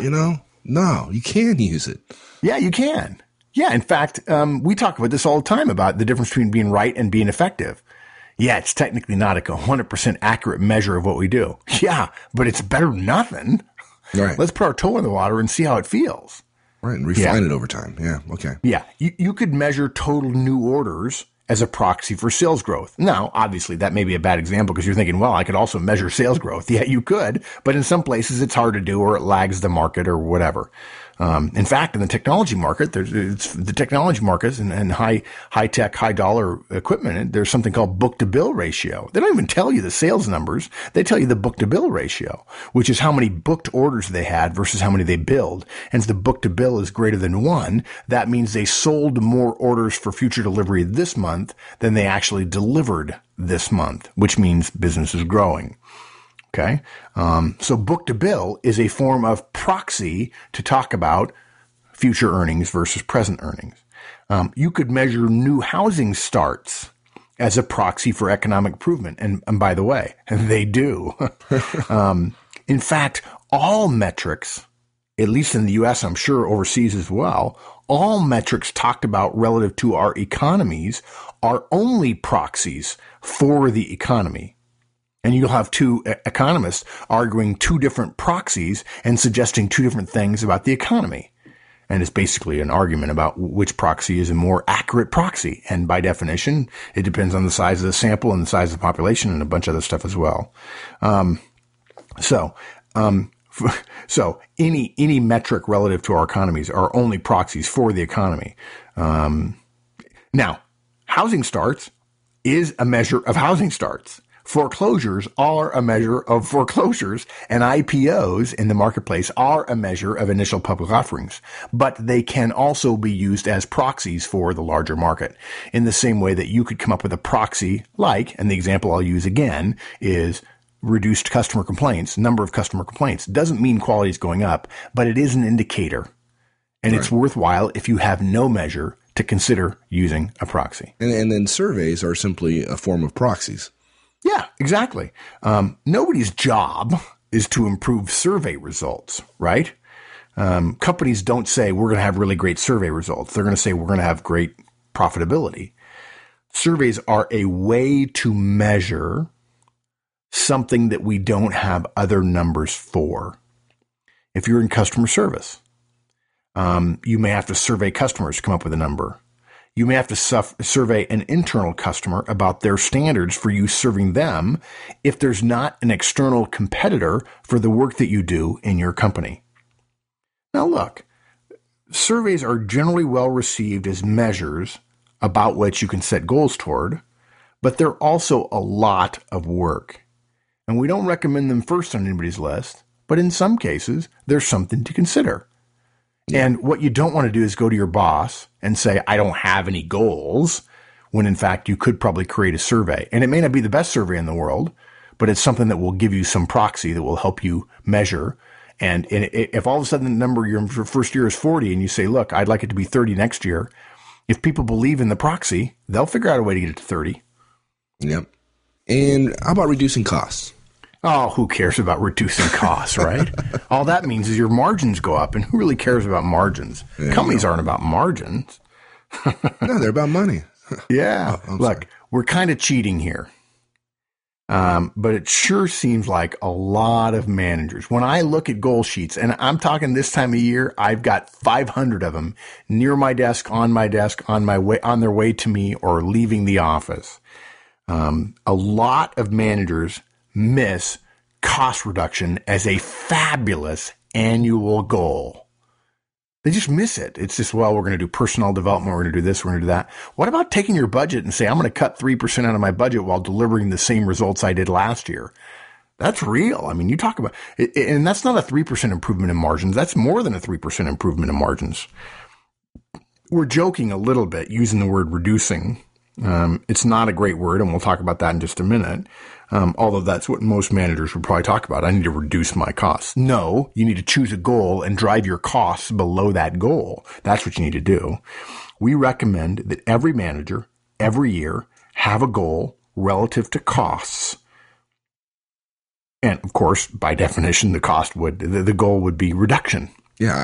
no, you can use it. Yeah, you can. Yeah, in fact, we talk about this all the time about the difference between being right and being effective. Yeah, it's technically not a 100% accurate measure of what we do. Yeah, but it's better than nothing. Right. Let's put our toe in the water and see how it feels. Right, and refine it over time. Yeah, okay. Yeah, you could measure total new orders as a proxy for sales growth. Now, obviously, that may be a bad example because you're thinking, well, I could also measure sales growth. Yeah, you could, but in some places it's hard to do or it lags the market or whatever. In fact, in the technology market, it's the technology markets and high tech, high dollar equipment. There's something called book to bill ratio. They don't even tell you the sales numbers. They tell you the book to bill ratio, which is how many booked orders they had versus how many they billed. And if the book to bill is greater than 1, that means they sold more orders for future delivery this month than they actually delivered this month, which means business is growing. Okay. So book to bill is a form of proxy to talk about future earnings versus present earnings. You could measure new housing starts as a proxy for economic improvement. And by the way, they do. In fact, all metrics, at least in the U.S., I'm sure overseas as well, all metrics talked about relative to our economies are only proxies for the economy. And you'll have two economists arguing two different proxies and suggesting two different things about the economy. And it's basically an argument about which proxy is a more accurate proxy. And by definition, it depends on the size of the sample and the size of the population and a bunch of other stuff as well. So any metric relative to our economies are only proxies for the economy. Now, housing starts is a measure of housing starts. Foreclosures are a measure of foreclosures, and IPOs in the marketplace are a measure of initial public offerings, but they can also be used as proxies for the larger market in the same way that you could come up with a proxy like, and the example I'll use again is reduced customer complaints, number of customer complaints. Doesn't mean quality is going up, but it is an indicator, and It's worthwhile if you have no measure to consider using a proxy. And then surveys are simply a form of proxies. Yeah, exactly. Nobody's job is to improve survey results, right? Companies don't say we're going to have really great survey results. They're going to say we're going to have great profitability. Surveys are a way to measure something that we don't have other numbers for. If you're in customer service, you may have to survey customers to come up with a number. You may have to survey an internal customer about their standards for you serving them if there's not an external competitor for the work that you do in your company. Now look, surveys are generally well received as measures about which you can set goals toward, but they're also a lot of work. And we don't recommend them first on anybody's list, but in some cases, there's something to consider. And what you don't want to do is go to your boss and say, I don't have any goals, when in fact you could probably create a survey. And it may not be the best survey in the world, but it's something that will give you some proxy that will help you measure. And if all of a sudden the number your first year is 40 and you say, look, I'd like it to be 30 next year, if people believe in the proxy, they'll figure out a way to get it to 30. Yep. And how about reducing costs? Oh, who cares about reducing costs, right? All that means is your margins go up, and who really cares about margins? Companies aren't about margins. No, they're about money. Yeah. Look, we're kind of cheating here. But it sure seems like a lot of managers. When I look at goal sheets, and I'm talking this time of year, I've got 500 of them near my desk, on my way, on their way to me or leaving the office. A lot of managers miss cost reduction as a fabulous annual goal. They just miss it. It's just, well, we're going to do personnel development. We're going to do this. We're going to do that. What about taking your budget and say, I'm going to cut 3% out of my budget while delivering the same results I did last year? That's real. I mean, you talk about it, and that's not a 3% improvement in margins. That's more than a 3% improvement in margins. We're joking a little bit using the word reducing. It's not a great word, and we'll talk about that in just a minute. Although that's what most managers would probably talk about. I need to reduce my costs. No, you need to choose a goal and drive your costs below that goal. That's what you need to do. We recommend that every manager, every year, have a goal relative to costs. And of course, by definition, the goal would be reduction. Yeah,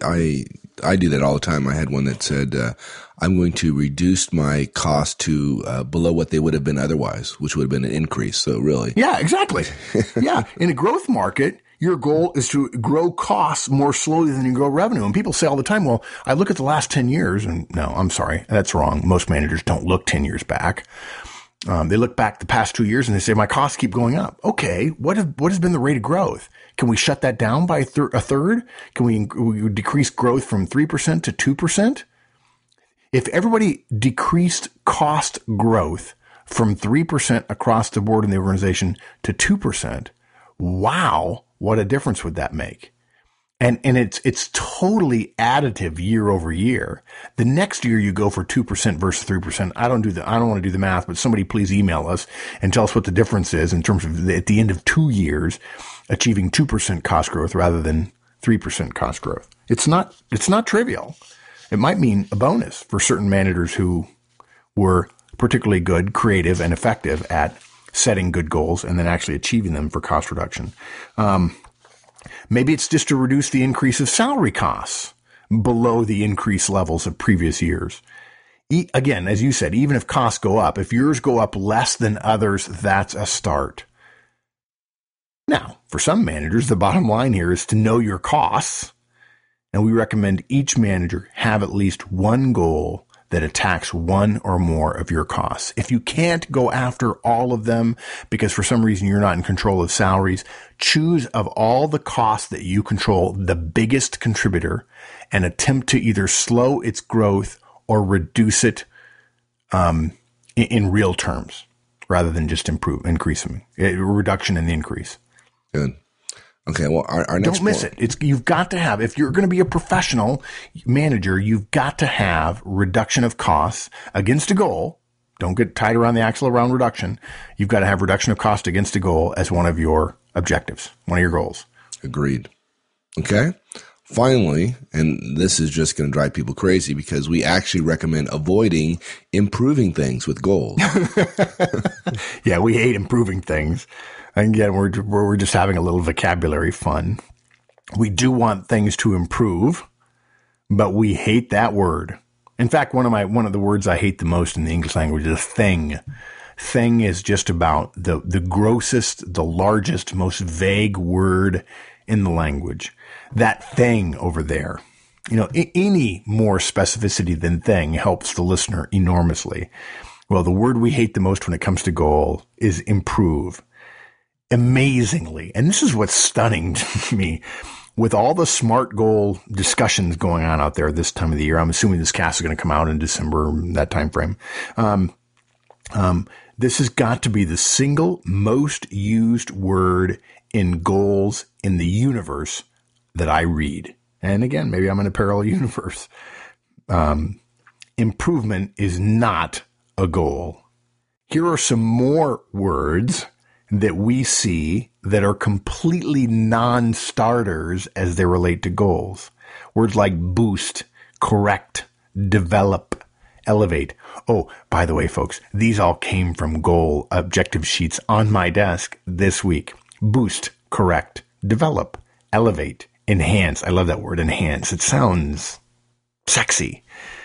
I do that all the time. I had one that said, I'm going to reduce my cost to below what they would have been otherwise, which would have been an increase. So really. Yeah, exactly. Yeah. In a growth market, your goal is to grow costs more slowly than you grow revenue. And people say all the time, well, I look at the last 10 years and no, I'm sorry. That's wrong. Most managers don't look 10 years back. They look back the past 2 years and they say, my costs keep going up. Okay. What has been the rate of growth? Can we shut that down by a third? Can we decrease growth from 3% to 2%? If everybody decreased cost growth from 3% across the board in the organization to 2%, wow, what a difference would that make? And it's totally additive year over year. The next year you go for 2% versus 3%. I don't want to do the math, but somebody please email us and tell us what the difference is in terms of at the end of 2 years achieving 2% cost growth rather than 3% cost growth. It's not trivial. It might mean a bonus for certain managers who were particularly good, creative, and effective at setting good goals and then actually achieving them for cost reduction. Maybe it's just to reduce the increase of salary costs below the increase levels of previous years. Again, as you said, even if costs go up, if yours go up less than others, that's a start. Now, for some managers, the bottom line here is to know your costs. And we recommend each manager have at least one goal that attacks one or more of your costs. If you can't go after all of them because for some reason you're not in control of salaries, choose of all the costs that you control the biggest contributor and attempt to either slow its growth or reduce it in real terms rather than just increasing a reduction in the increase. Good. Okay, well, our next don't miss it. You've got to have, if you're going to be a professional manager, you've got to have reduction of costs against a goal. Don't get tied around the axle around reduction. You've got to have reduction of cost against a goal as one of your objectives, one of your goals. Agreed. Okay. Finally, and this is just going to drive people crazy because we actually recommend avoiding improving things with goals. Yeah, we hate improving things. And again, we're just having a little vocabulary fun. We do want things to improve, but we hate that word. In fact, one of the words I hate the most in the English language is thing. Thing is just about the grossest, the largest, most vague word in the language. That thing over there. Any more specificity than thing helps the listener enormously. Well, the word we hate the most when it comes to goal is improve. Amazingly, and this is what's stunning to me, with all the SMART goal discussions going on out there this time of the year, I'm assuming this cast is going to come out in December, that time frame. This has got to be the single most used word in goals in the universe that I read. And again, maybe I'm in a parallel universe. Improvement is not a goal. Here are some more words that we see that are completely non-starters as they relate to goals. Words like boost, correct, develop, elevate. Oh, by the way, folks, these all came from goal objective sheets on my desk this week. Boost, correct, develop, elevate, enhance. I love that word, enhance. It sounds sexy.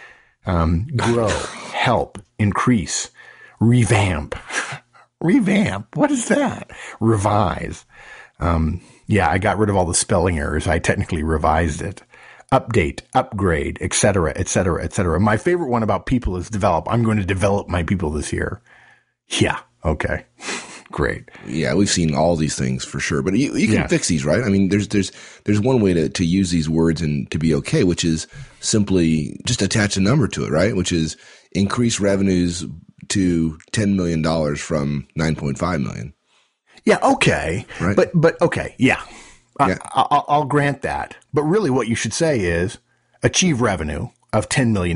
Grow, help, increase, revamp. Revamp. What is that? Revise. Yeah, I got rid of all the spelling errors. I technically revised it. Update, upgrade, et cetera, et cetera, et cetera. My favorite one about people is develop. I'm going to develop my people this year. Yeah. Okay. Great. Yeah, we've seen all these things for sure, but you can fix these, right? I mean, there's one way to use these words and to be okay, which is simply just attach a number to it, right? Which is increase revenues to $10 million from 9.5 million. Yeah. Okay. Right. But okay. Yeah. Yeah. I'll grant that. But really what you should say is achieve revenue of $10 million.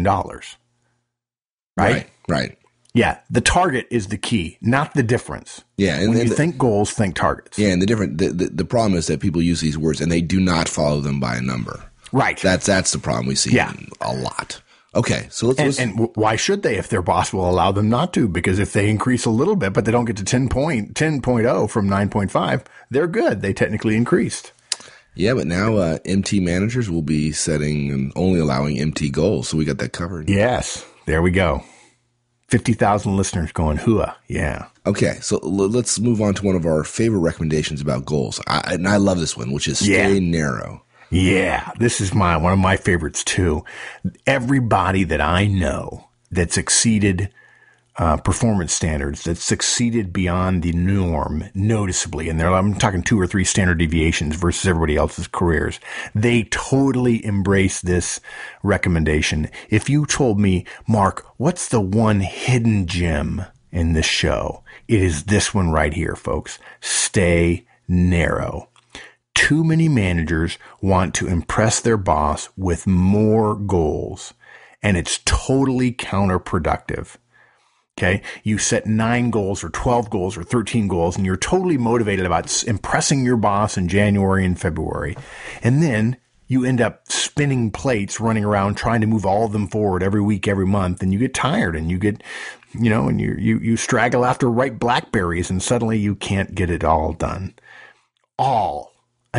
Right? Right. Yeah. The target is the key, not the difference. Yeah. And when you think goals, think targets. Yeah. And the problem is that people use these words and they do not follow them by a number. Right. That's the problem we see a lot. Okay, so let's and why should they if their boss will allow them not to? Because if they increase a little bit, but they don't get to 10.0 from 9.5, they're good. They technically increased. Yeah, but now MT managers will be setting and only allowing MT goals, so we got that covered. Yes, there we go. 50,000 listeners going, hooah, yeah. Okay, so let's move on to one of our favorite recommendations about goals. And I love this one, which is stay narrow. Yeah, this is one of my favorites too. Everybody that I know that's exceeded performance standards that succeeded beyond the norm noticeably. And I'm talking 2 or 3 standard deviations versus everybody else's careers. They totally embrace this recommendation. If you told me, Mark, what's the one hidden gem in this show? It is this one right here, folks. Stay narrow. Too many managers want to impress their boss with more goals, and it's totally counterproductive. Okay. You set 9 goals or 12 goals or 13 goals, and you're totally motivated about impressing your boss in January and February. And then you end up spinning plates, running around, trying to move all of them forward every week, every month. And you get tired and you get, and you straggle after ripe blackberries, and suddenly you can't get it all done. All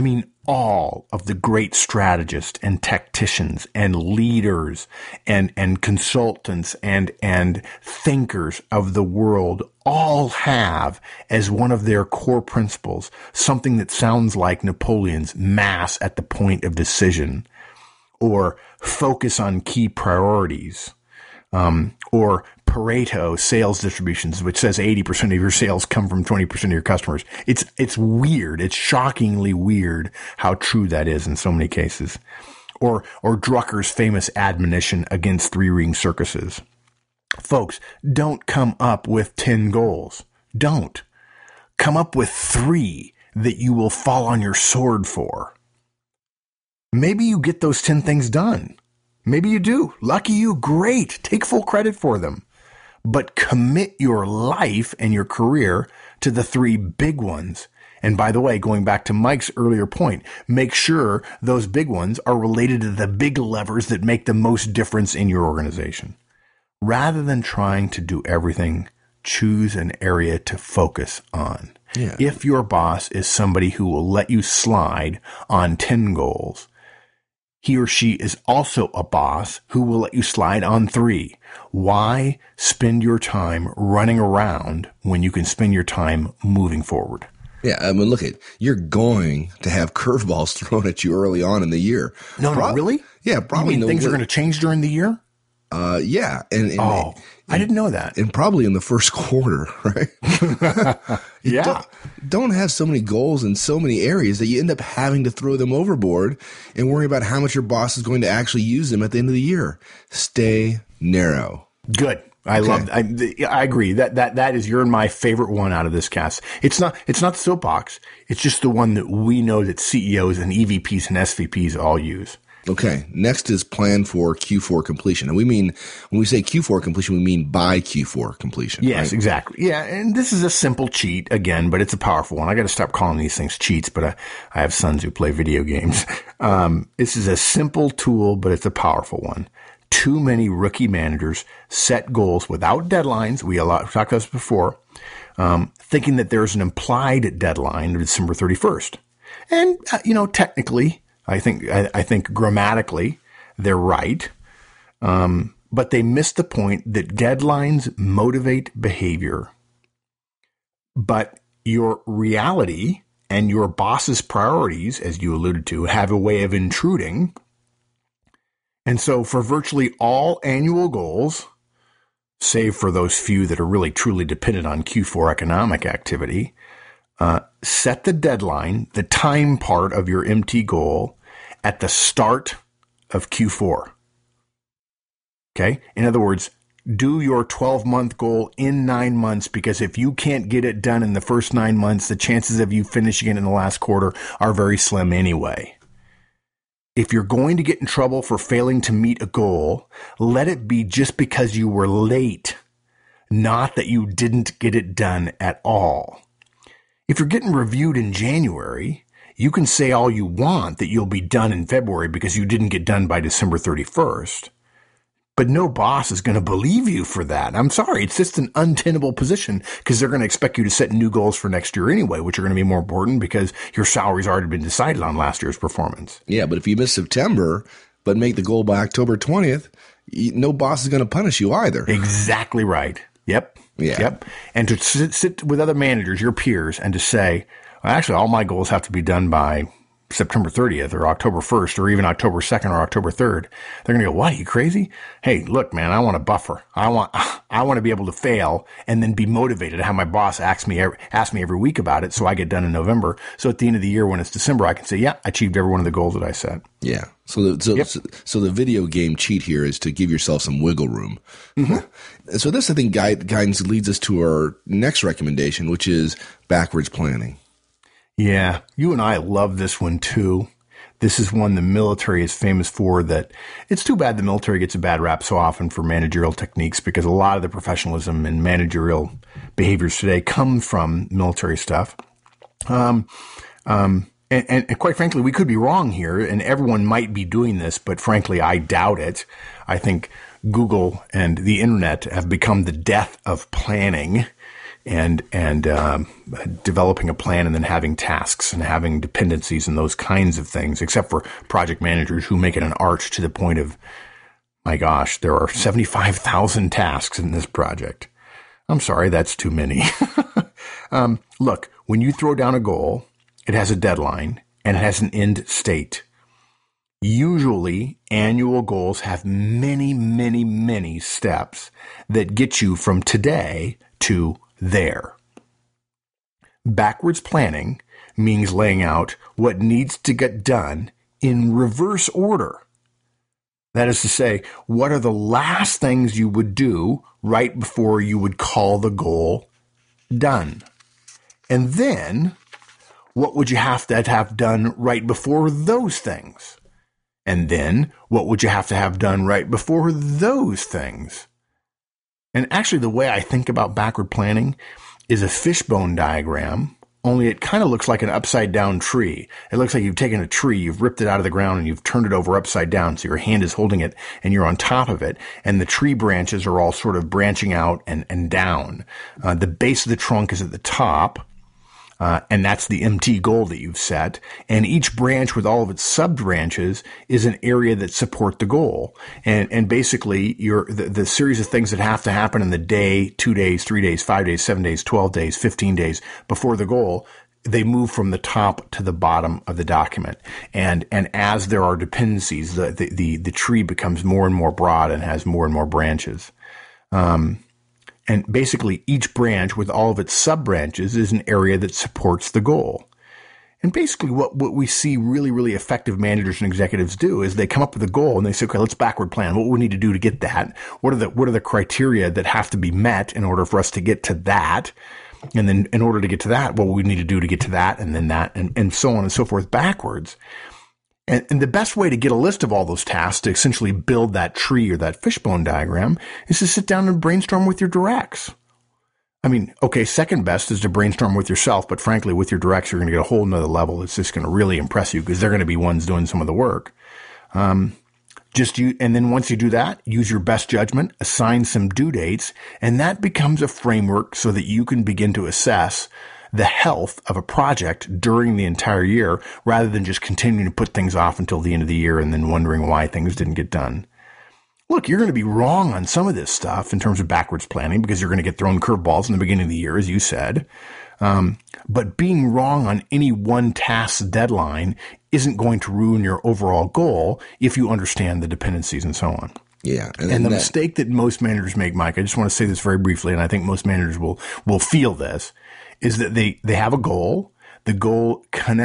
of the great strategists and tacticians and leaders and consultants and thinkers of the world all have as one of their core principles something that sounds like Napoleon's mass at the point of decision, or focus on key priorities, or Pareto sales distributions, which says 80% of your sales come from 20% of your customers. It's weird. It's shockingly weird how true that is in so many cases. Or Drucker's famous admonition against 3-ring circuses. Folks, don't come up with 10 goals. Don't. Come up with 3 that you will fall on your sword for. Maybe you get those 10 things done. Maybe you do. Lucky you. Great. Take full credit for them. But commit your life and your career to the 3 big ones. And by the way, going back to Mike's earlier point, make sure those big ones are related to the big levers that make the most difference in your organization. Rather than trying to do everything, choose an area to focus on. Yeah. If your boss is somebody who will let you slide on 10 goals, he or she is also a boss who will let you slide on 3. Why spend your time running around when you can spend your time moving forward? Yeah, I mean, look, you're going to have curveballs thrown at you early on in the year. No, really? Yeah, probably. You mean things are going to change during the year? Yeah. I didn't know that. And probably in the first quarter, right? Yeah. Don't have so many goals in so many areas that you end up having to throw them overboard and worry about how much your boss is going to actually use them at the end of the year. Stay narrow. Good. I agree. That is your and my favorite one out of this cast. It's not the soapbox. It's just the one that we know that CEOs and EVPs and SVPs all use. Okay. Next is plan for Q4 completion. And we mean, when we say Q4 completion, we mean by Q4 completion. Yes, right? Exactly. Yeah. And this is a simple cheat again, but it's a powerful one. I got to stop calling these things cheats, but I have sons who play video games. This is a simple tool, but it's a powerful one. Too many rookie managers set goals without deadlines. We talked about this before, thinking that there's an implied deadline of December 31st. And, technically, I think grammatically they're right. But they miss the point that deadlines motivate behavior. But your reality and your boss's priorities, as you alluded to, have a way of intruding. And so for virtually all annual goals, save for those few that are really truly dependent on Q4 economic activity, set the deadline, the time part of your MT goal at the start of Q4. Okay? In other words, do your 12-month goal in 9 months, because if you can't get it done in the first 9 months, the chances of you finishing it in the last quarter are very slim anyway. If you're going to get in trouble for failing to meet a goal, let it be just because you were late, not that you didn't get it done at all. If you're getting reviewed in January, you can say all you want that you'll be done in February because you didn't get done by December 31st. But no boss is going to believe you for that. I'm sorry. It's just an untenable position because they're going to expect you to set new goals for next year anyway, which are going to be more important because your salary's already been decided on last year's performance. Yeah, but if you miss September but make the goal by October 20th, no boss is going to punish you either. Exactly right. Yep. Yeah. Yep. And to sit with other managers, your peers, and to say, well, actually, all my goals have to be done by September 30th or October 1st or even October 2nd or October 3rd. They're going to go, what? Are you crazy? Hey, look, man, I want a buffer. I want to be able to fail and then be motivated to have my boss ask me every week about it so I get done in November. So at the end of the year when it's December, I can say, yeah, I achieved every one of the goals that I set. Yeah. So the video game cheat here is to give yourself some wiggle room. Mm-hmm. So this, I think, guidance leads us to our next recommendation, which is backwards planning. Yeah, you and I love this one too. This is one the military is famous for. That it's too bad the military gets a bad rap so often for managerial techniques, because a lot of the professionalism and managerial behaviors today come from military stuff. And quite frankly, we could be wrong here, and everyone might be doing this, but frankly, I doubt it. I think Google and the internet have become the death of planning. And developing a plan and then having tasks and having dependencies and those kinds of things, except for project managers who make it an art to the point of, my gosh, there are 75,000 tasks in this project. I'm sorry, that's too many. Look, when you throw down a goal, it has a deadline and it has an end state. Usually, annual goals have many, many, many steps that get you from today to there. Backwards planning means laying out what needs to get done in reverse order. That is to say, what are the last things you would do right before you would call the goal done? And then, what would you have to have done right before those things? And then, what would you have to have done right before those things? And actually, the way I think about backward planning is a fishbone diagram, only it kind of looks like an upside down tree. It looks like you've taken a tree, you've ripped it out of the ground, and you've turned it over upside down, so your hand is holding it, and you're on top of it, and the tree branches are all sort of branching out and down. The base of the trunk is at the top, and that's the MT goal that you've set. And each branch with all of its sub-branches is an area that support the goal. And basically the series of things that have to happen in the day, 2 days, 3 days, 5 days, 7 days, 12 days, 15 days before the goal, they move from the top to the bottom of the document. And as there are dependencies, the tree becomes more and more broad and has more and more branches. And basically, each branch with all of its sub-branches is an area that supports the goal. And basically, what we see really, really effective managers and executives do is they come up with a goal and they say, okay, let's backward plan. What do we need to do to get that? What are the criteria that have to be met in order for us to get to that? And then in order to get to that, what we need to do to get to that, and then that, and so on and so forth backwards. And the best way to get a list of all those tasks to essentially build that tree or that fishbone diagram is to sit down and brainstorm with your directs. I mean, okay, second best is to brainstorm with yourself, but frankly, with your directs, you're going to get a whole nother level. It's just going to really impress you because they're going to be ones doing some of the work. And then once you do that, use your best judgment, assign some due dates, and that becomes a framework so that you can begin to assess the health of a project during the entire year, rather than just continuing to put things off until the end of the year and then wondering why things didn't get done. Look, you're going to be wrong on some of this stuff in terms of backwards planning because you're going to get thrown curveballs in the beginning of the year, as you said. But being wrong on any one task's deadline isn't going to ruin your overall goal if you understand the dependencies and so on. Yeah. And the mistake that most managers make, Mike, I just want to say this very briefly, and I think most managers will feel this, is that they have a goal. The goal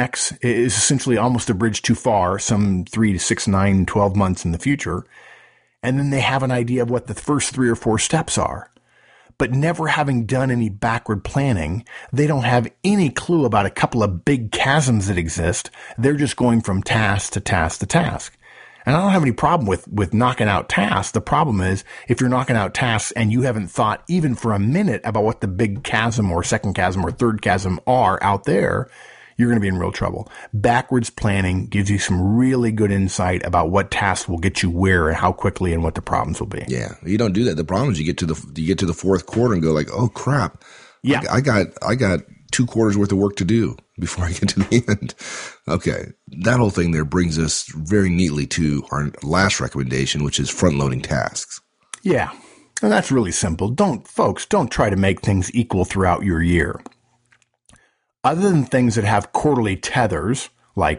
is essentially almost a bridge too far, some 3 to 6, 9, 12 months in the future. And then they have an idea of what the first 3 or 4 steps are. But never having done any backward planning, they don't have any clue about a couple of big chasms that exist. They're just going from task to task to task. And I don't have any problem with knocking out tasks. The problem is if you're knocking out tasks and you haven't thought even for a minute about what the big chasm or second chasm or third chasm are out there, you're going to be in real trouble. Backwards planning gives you some really good insight about what tasks will get you where and how quickly and what the problems will be. Yeah. You don't do that. The problem is you get to the fourth quarter and go like, oh crap. Yeah. I got 2 quarters worth of work to do before I get to the end. Okay. That whole thing there brings us very neatly to our last recommendation, which is front loading tasks. Yeah. And that's really simple. Don't try to make things equal throughout your year. Other than things that have quarterly tethers, like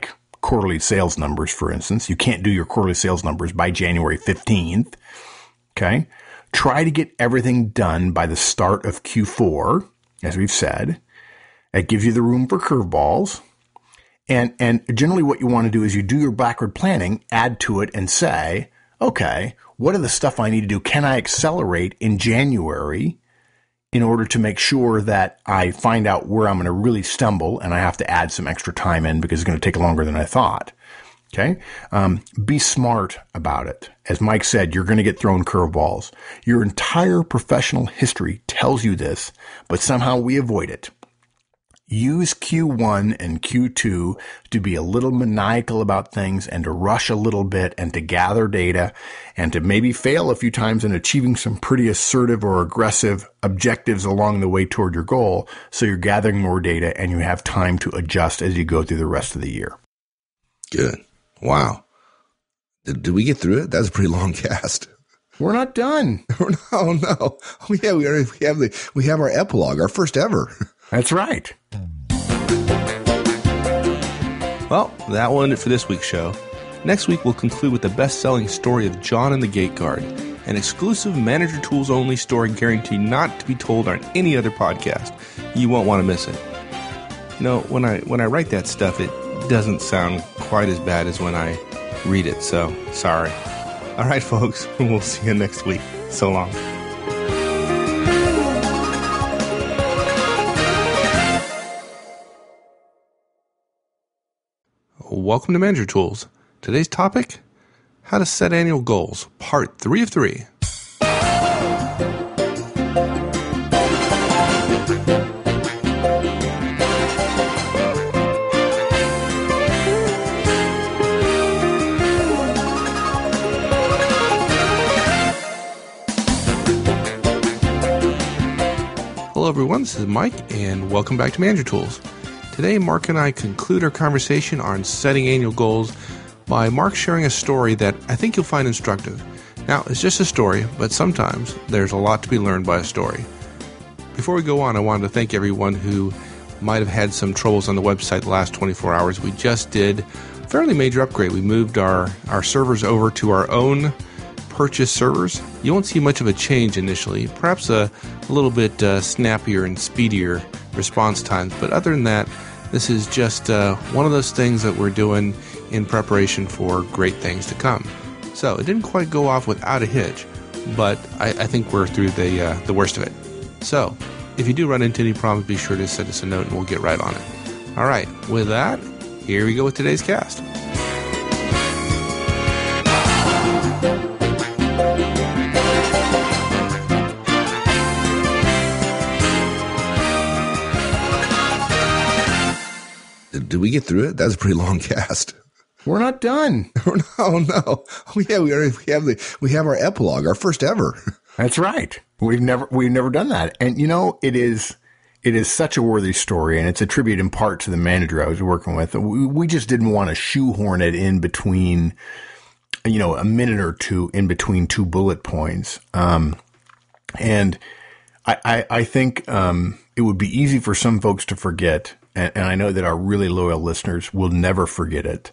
quarterly sales numbers, for instance. You can't do your quarterly sales numbers by January 15th. Okay. Try to get everything done by the start of Q4, as we've said. That gives you the room for curveballs. And generally what you want to do is you do your backward planning, add to it and say, okay, what are the stuff I need to do? Can I accelerate in January in order to make sure that I find out where I'm going to really stumble and I have to add some extra time in because it's going to take longer than I thought? Okay. Be smart about it. As Mike said, you're going to get thrown curveballs. Your entire professional history tells you this, but somehow we avoid it. Use Q1 and Q2 to be a little maniacal about things and to rush a little bit and to gather data and to maybe fail a few times in achieving some pretty assertive or aggressive objectives along the way toward your goal. So you're gathering more data and you have time to adjust as you go through the rest of the year. Good. Wow. Did we get through it? That was a pretty long cast. We're not done. Oh no. Oh yeah, we have our epilogue, our first ever. That's right. Well, that will end it for this week's show. Next week, we'll conclude with the best-selling story of John and the Gate Guard, an exclusive Manager Tools only story guaranteed not to be told on any other podcast. You won't want to miss it. You know, when I write that stuff, it doesn't sound quite as bad as when I read it, so sorry. All right, folks, we'll see you next week. So long. Welcome to Manager Tools. Today's topic, how to set annual goals, part 3 of 3. Hello everyone, this is Mike, and welcome back to Manager Tools. Today, Mark and I conclude our conversation on setting annual goals by Mark sharing a story that I think you'll find instructive. Now, it's just a story, but sometimes there's a lot to be learned by a story. Before we go on, I wanted to thank everyone who might have had some troubles on the website the last 24 hours. We just did a fairly major upgrade. We moved our servers over to our own purchase servers. You won't see much of a change initially, perhaps a little bit snappier and speedier response times, but other than that, this is just one of those things that we're doing in preparation for great things to come. So it didn't quite go off without a hitch, but I think we're through the worst of it. So if you do run into any problems, be sure to send us a note and we'll get right on it. All right, with that, here we go with today's cast. Did we get through it? That was a pretty long cast. We're not done. Oh no. Oh yeah, we have our epilogue, our first ever. That's right. We've never done that. And you know, it is such a worthy story, and it's a tribute in part to the manager I was working with. We just didn't want to shoehorn it in between, you know, a minute or two in between two bullet points. And I think it would be easy for some folks to forget, and I know that our really loyal listeners will never forget it,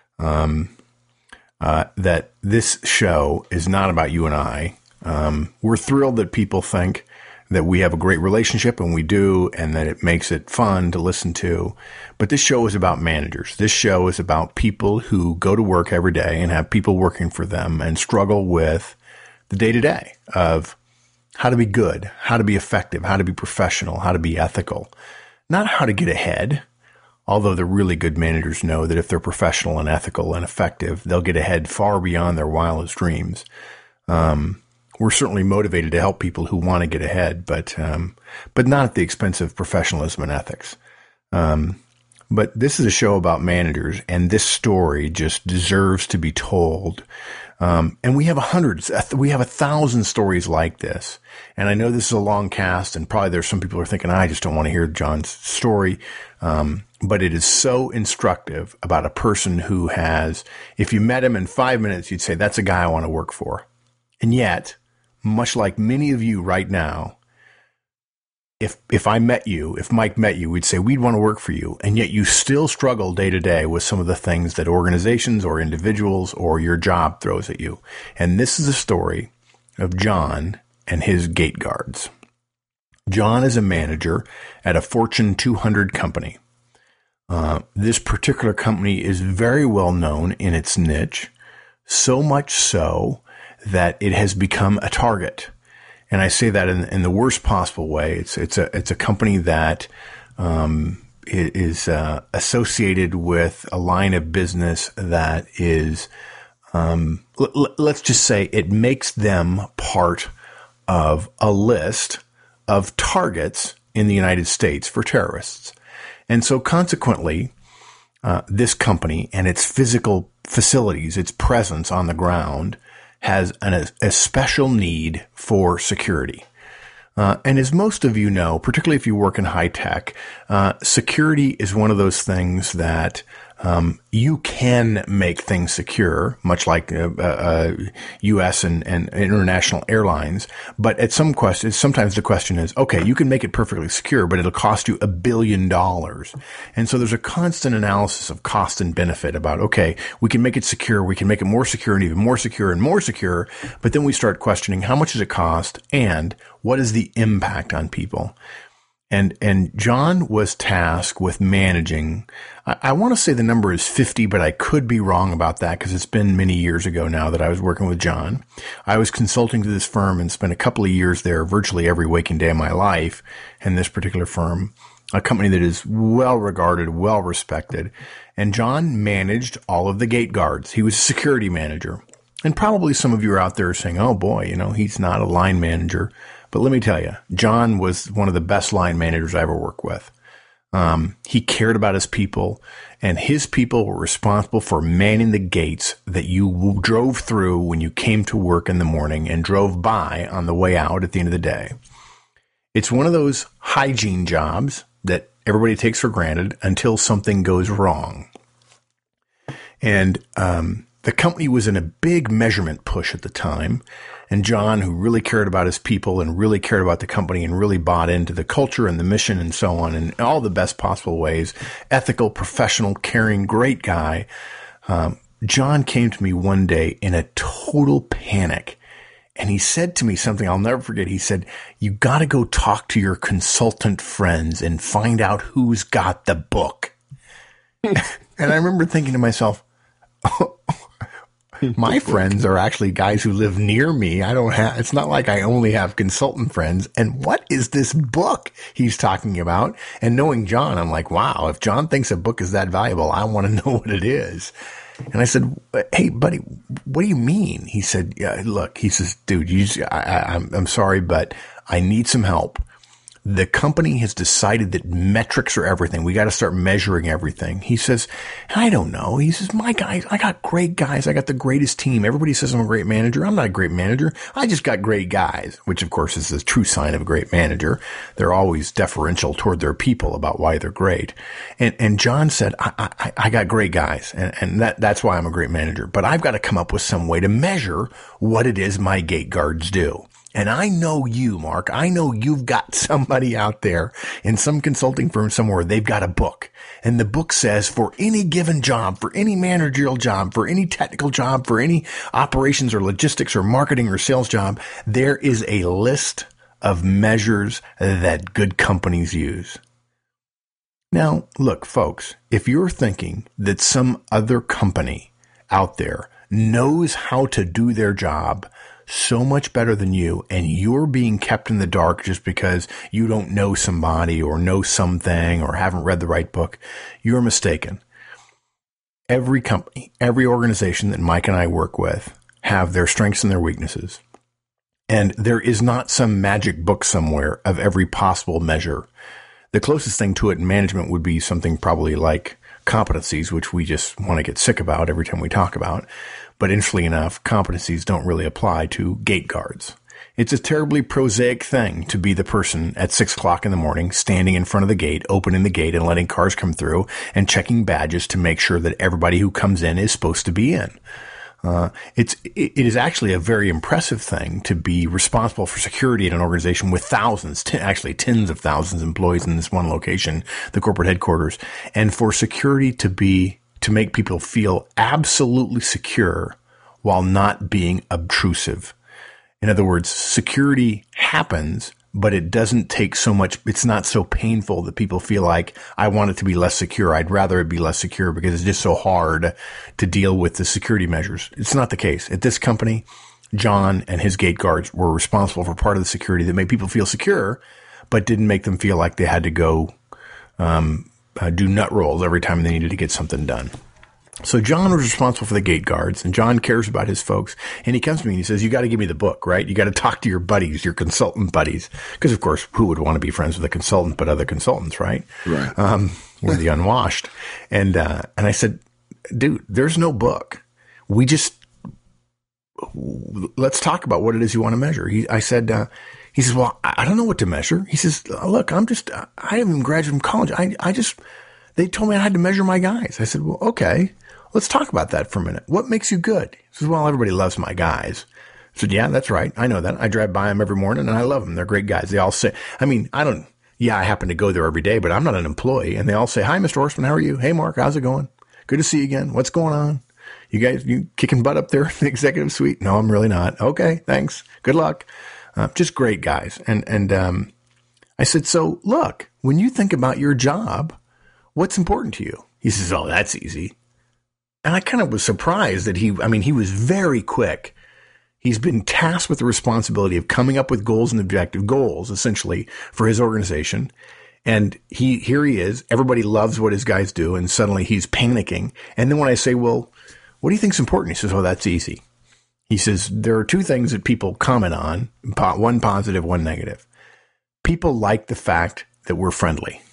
that this show is not about you and I. We're thrilled that people think that we have a great relationship, and we do, and that it makes it fun to listen to. But this show is about managers. This show is about people who go to work every day and have people working for them and struggle with the day-to-day of how to be good, how to be effective, how to be professional, how to be ethical, not how to get ahead. Although the really good managers know that if they're professional and ethical and effective, they'll get ahead far beyond their wildest dreams. We're certainly motivated to help people who want to get ahead, but not at the expense of professionalism and ethics. But this is a show about managers, and this story just deserves to be told. And we have we have 1,000 stories like this. And I know this is a long cast, and probably there's some people who are thinking, I just don't want to hear John's story. But it is so instructive about a person who has, if you met him in 5 minutes, you'd say, that's a guy I want to work for. And yet, much like many of you right now, if I met you, if Mike met you, we'd say we'd want to work for you. And yet you still struggle day to day with some of the things that organizations or individuals or your job throws at you. And this is a story of John and his gate guards. John is a manager at a Fortune 200 company. This particular company is very well known in its niche, so much so that it has become a target. And I say that in the worst possible way. It's a company that is associated with a line of business that is, let's just say, it makes them part of a list of targets in the United States for terrorists. And so consequently, this company and its physical facilities, its presence on the ground, has a special need for security. And as most of you know, particularly if you work in high tech, security is one of those things that you can make things secure, much like U.S. and international airlines. But at sometimes the question is, okay, you can make it perfectly secure, but it'll cost you $1 billion. And so there's a constant analysis of cost and benefit about, okay, we can make it secure, we can make it more secure and even more secure and more secure. But then we start questioning, how much does it cost and what is the impact on people? And John was tasked with managing, I want to say the number is 50, but I could be wrong about that because it's been many years ago now that I was working with John. I was consulting to this firm and spent a couple of years there virtually every waking day of my life in this particular firm, a company that is well regarded, well respected. And John managed all of the gate guards. He was a security manager. And probably some of you are out there saying, oh boy, he's not a line manager. But let me tell you, John was one of the best line managers I ever worked with. He cared about his people, and his people were responsible for manning the gates that you drove through when you came to work in the morning and drove by on the way out at the end of the day. It's one of those hygiene jobs that everybody takes for granted until something goes wrong. And the company was in a big measurement push at the time. And John, who really cared about his people and really cared about the company and really bought into the culture and the mission and so on in all the best possible ways, ethical, professional, caring, great guy, John came to me one day in a total panic. And he said to me something I'll never forget. He said, you got to go talk to your consultant friends and find out who's got the book. And I remember thinking to myself, my friends are actually guys who live near me. It's not like I only have consultant friends. And what is this book he's talking about? And knowing John, I'm like, wow, if John thinks a book is that valuable, I want to know what it is. And I said, hey, buddy, what do you mean? He said, yeah, look, he says, dude, I'm sorry, but I need some help. The company has decided that metrics are everything. We got to start measuring everything. He says, I don't know. He says, my guys, I got great guys. I got the greatest team. Everybody says I'm a great manager. I'm not a great manager. I just got great guys, which of course is the true sign of a great manager. They're always deferential toward their people about why they're great. And John said, I got great guys. And that's why I'm a great manager. But I've got to come up with some way to measure what it is my gate guards do. And I know you, Mark. I know you've got somebody out there in some consulting firm somewhere. They've got a book. And the book says for any given job, for any managerial job, for any technical job, for any operations or logistics or marketing or sales job, there is a list of measures that good companies use. Now, look, folks, if you're thinking that some other company out there knows how to do their job so much better than you, and you're being kept in the dark just because you don't know somebody or know something or haven't read the right book, you're mistaken. Every company, every organization that Mike and I work with have their strengths and their weaknesses. And there is not some magic book somewhere of every possible measure. The closest thing to it in management would be something probably like competencies, which we just want to get sick about every time we talk about. But interestingly enough, competencies don't really apply to gate guards. It's a terribly prosaic thing to be the person at 6 o'clock in the morning standing in front of the gate, opening the gate and letting cars come through and checking badges to make sure that everybody who comes in is supposed to be in. It is actually a very impressive thing to be responsible for security at an organization with thousands, actually tens of thousands of employees in this one location, the corporate headquarters, and for security to make people feel absolutely secure while not being obtrusive. In other words, security happens, but it doesn't take so much. It's not so painful that people feel like, I want it to be less secure. I'd rather it be less secure because it's just so hard to deal with the security measures. It's not the case. At this company, John and his gate guards were responsible for part of the security that made people feel secure, but didn't make them feel like they had to go do nut rolls every time they needed to get something done. So John was responsible for the gate guards, and John cares about his folks. And he comes to me and he says, you got to give me the book, right? You got to talk to your buddies, your consultant buddies. Because, of course, who would want to be friends with a consultant but other consultants, right? Right. We're the unwashed. And I said, dude, there's no book. Let's talk about what it is you want to measure. He says, well, I don't know what to measure. He says, look, I haven't even graduated from college. They told me I had to measure my guys. I said, well, okay. Let's talk about that for a minute. What makes you good? He says, well, everybody loves my guys. I said, yeah, that's right. I know that. I drive by them every morning and I love them. They're great guys. They all say, I happen to go there every day, but I'm not an employee. And they all say, hi, Mr. Horstman, how are you? Hey, Mark, how's it going? Good to see you again. What's going on? You kicking butt up there in the executive suite? No, I'm really not. Okay, thanks. Good luck. Just great guys. And I said, so look, when you think about your job, what's important to you? He says, oh, that's easy. And I kind of was surprised that he was very quick. He's been tasked with the responsibility of coming up with goals and objective goals, essentially, for his organization. And here he is. Everybody loves what his guys do. And suddenly he's panicking. And then when I say, well, what do you think's important? He says, oh, that's easy. He says, there are two things that people comment on, one positive, one negative. People like the fact that we're friendly.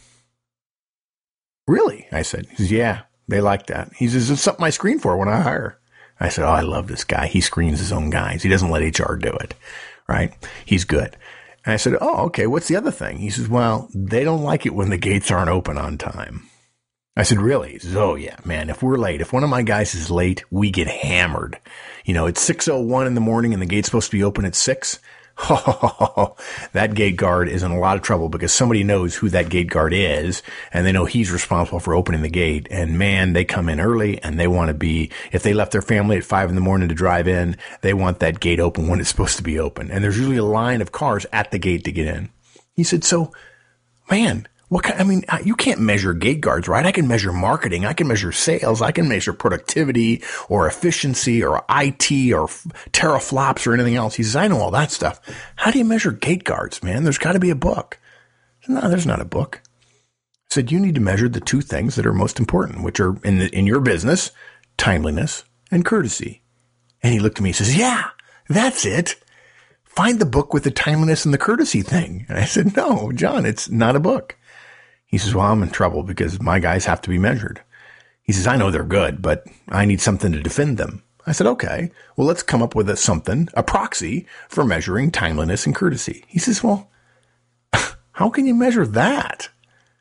Really? I said. He says, yeah, they like that. He says, it's something I screen for when I hire. I said, oh, I love this guy. He screens his own guys. He doesn't let HR do it, right? He's good. And I said, oh, okay, what's the other thing? He says, well, they don't like it when the gates aren't open on time. I said, really? He says, oh, yeah, man, if we're late, if one of my guys is late, we get hammered. It's 6:01 in the morning and the gate's supposed to be open at 6. That gate guard is in a lot of trouble because somebody knows who that gate guard is and they know he's responsible for opening the gate. And man, they come in early and they want to be, if they left their family at 5 a.m. to drive in, they want that gate open when it's supposed to be open. And there's usually a line of cars at the gate to get in. He said, so man, you can't measure gate guards, right? I can measure marketing. I can measure sales. I can measure productivity or efficiency or IT or teraflops or anything else. He says, I know all that stuff. How do you measure gate guards, man? There's got to be a book. No, there's not a book. I said, you need to measure the two things that are most important, which are in your business, timeliness and courtesy. And he looked at me and says, yeah, that's it. Find the book with the timeliness and the courtesy thing. And I said, no, John, it's not a book. He says, well, I'm in trouble because my guys have to be measured. He says, I know they're good, but I need something to defend them. I said, okay, well, let's come up with a proxy for measuring timeliness and courtesy. He says, well, how can you measure that?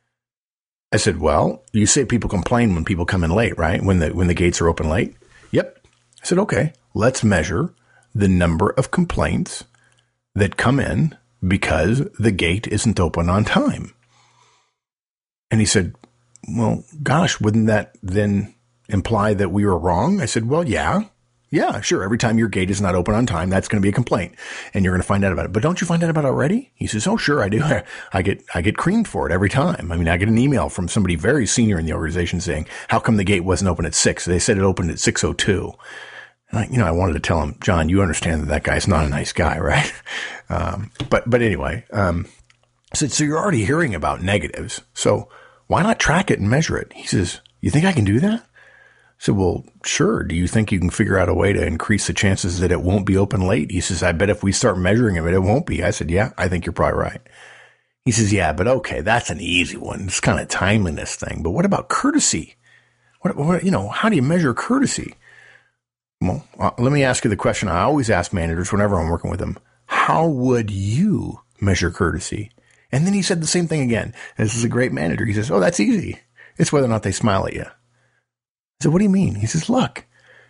I said, well, you say people complain when people come in late, right? When the gates are open late. Yep. I said, okay, let's measure the number of complaints that come in because the gate isn't open on time. And he said, well, gosh, wouldn't that then imply that we were wrong? I said, well, yeah, sure. Every time your gate is not open on time, that's going to be a complaint and you're going to find out about it. But don't you find out about it already? He says, oh, sure, I do. I get creamed for it every time. I get an email from somebody very senior in the organization saying, how come the gate wasn't open at 6? They said it opened at 6:02. And I wanted to tell him, John, you understand that guy's not a nice guy, right? But anyway, I said, so you're already hearing about negatives. So why not track it and measure it? He says, you think I can do that? I said, well, sure. Do you think you can figure out a way to increase the chances that it won't be open late? He says, I bet if we start measuring it, it won't be. I said, yeah, I think you're probably right. He says, yeah, but okay, that's an easy one. It's kind of timeliness thing. But what about courtesy? How do you measure courtesy? Well, let me ask you the question I always ask managers whenever I'm working with them. How would you measure courtesy? And then he said the same thing again. This is a great manager. He says, oh, that's easy. It's whether or not they smile at you. I said, what do you mean? He says, look,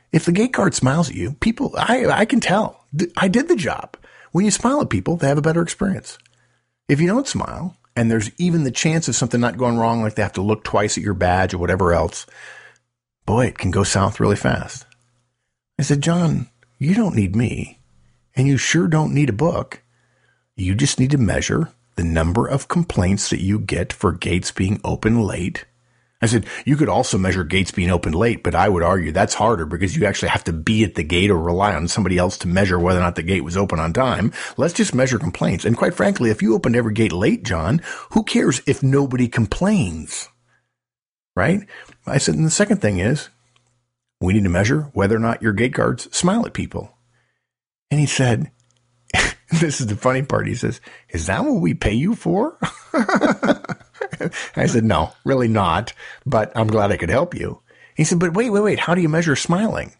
If the gate guard smiles at you, people, I can tell. I did the job. When you smile at people, they have a better experience. If you don't smile, and there's even the chance of something not going wrong, like they have to look twice at your badge or whatever else, boy, it can go south really fast. I said, John, you don't need me, and you sure don't need a book. You just need to measure the number of complaints that you get for gates being open late. I said, you could also measure gates being open late, but I would argue that's harder because you actually have to be at the gate or rely on somebody else to measure whether or not the gate was open on time. Let's just measure complaints. And quite frankly, if you opened every gate late, John, who cares if nobody complains? Right? I said, and the second thing is, we need to measure whether or not your gate guards smile at people. And he said, this is the funny part. He says, is that what we pay you for? I said, no, really not, but I'm glad I could help you. He said, but wait. How do you measure smiling?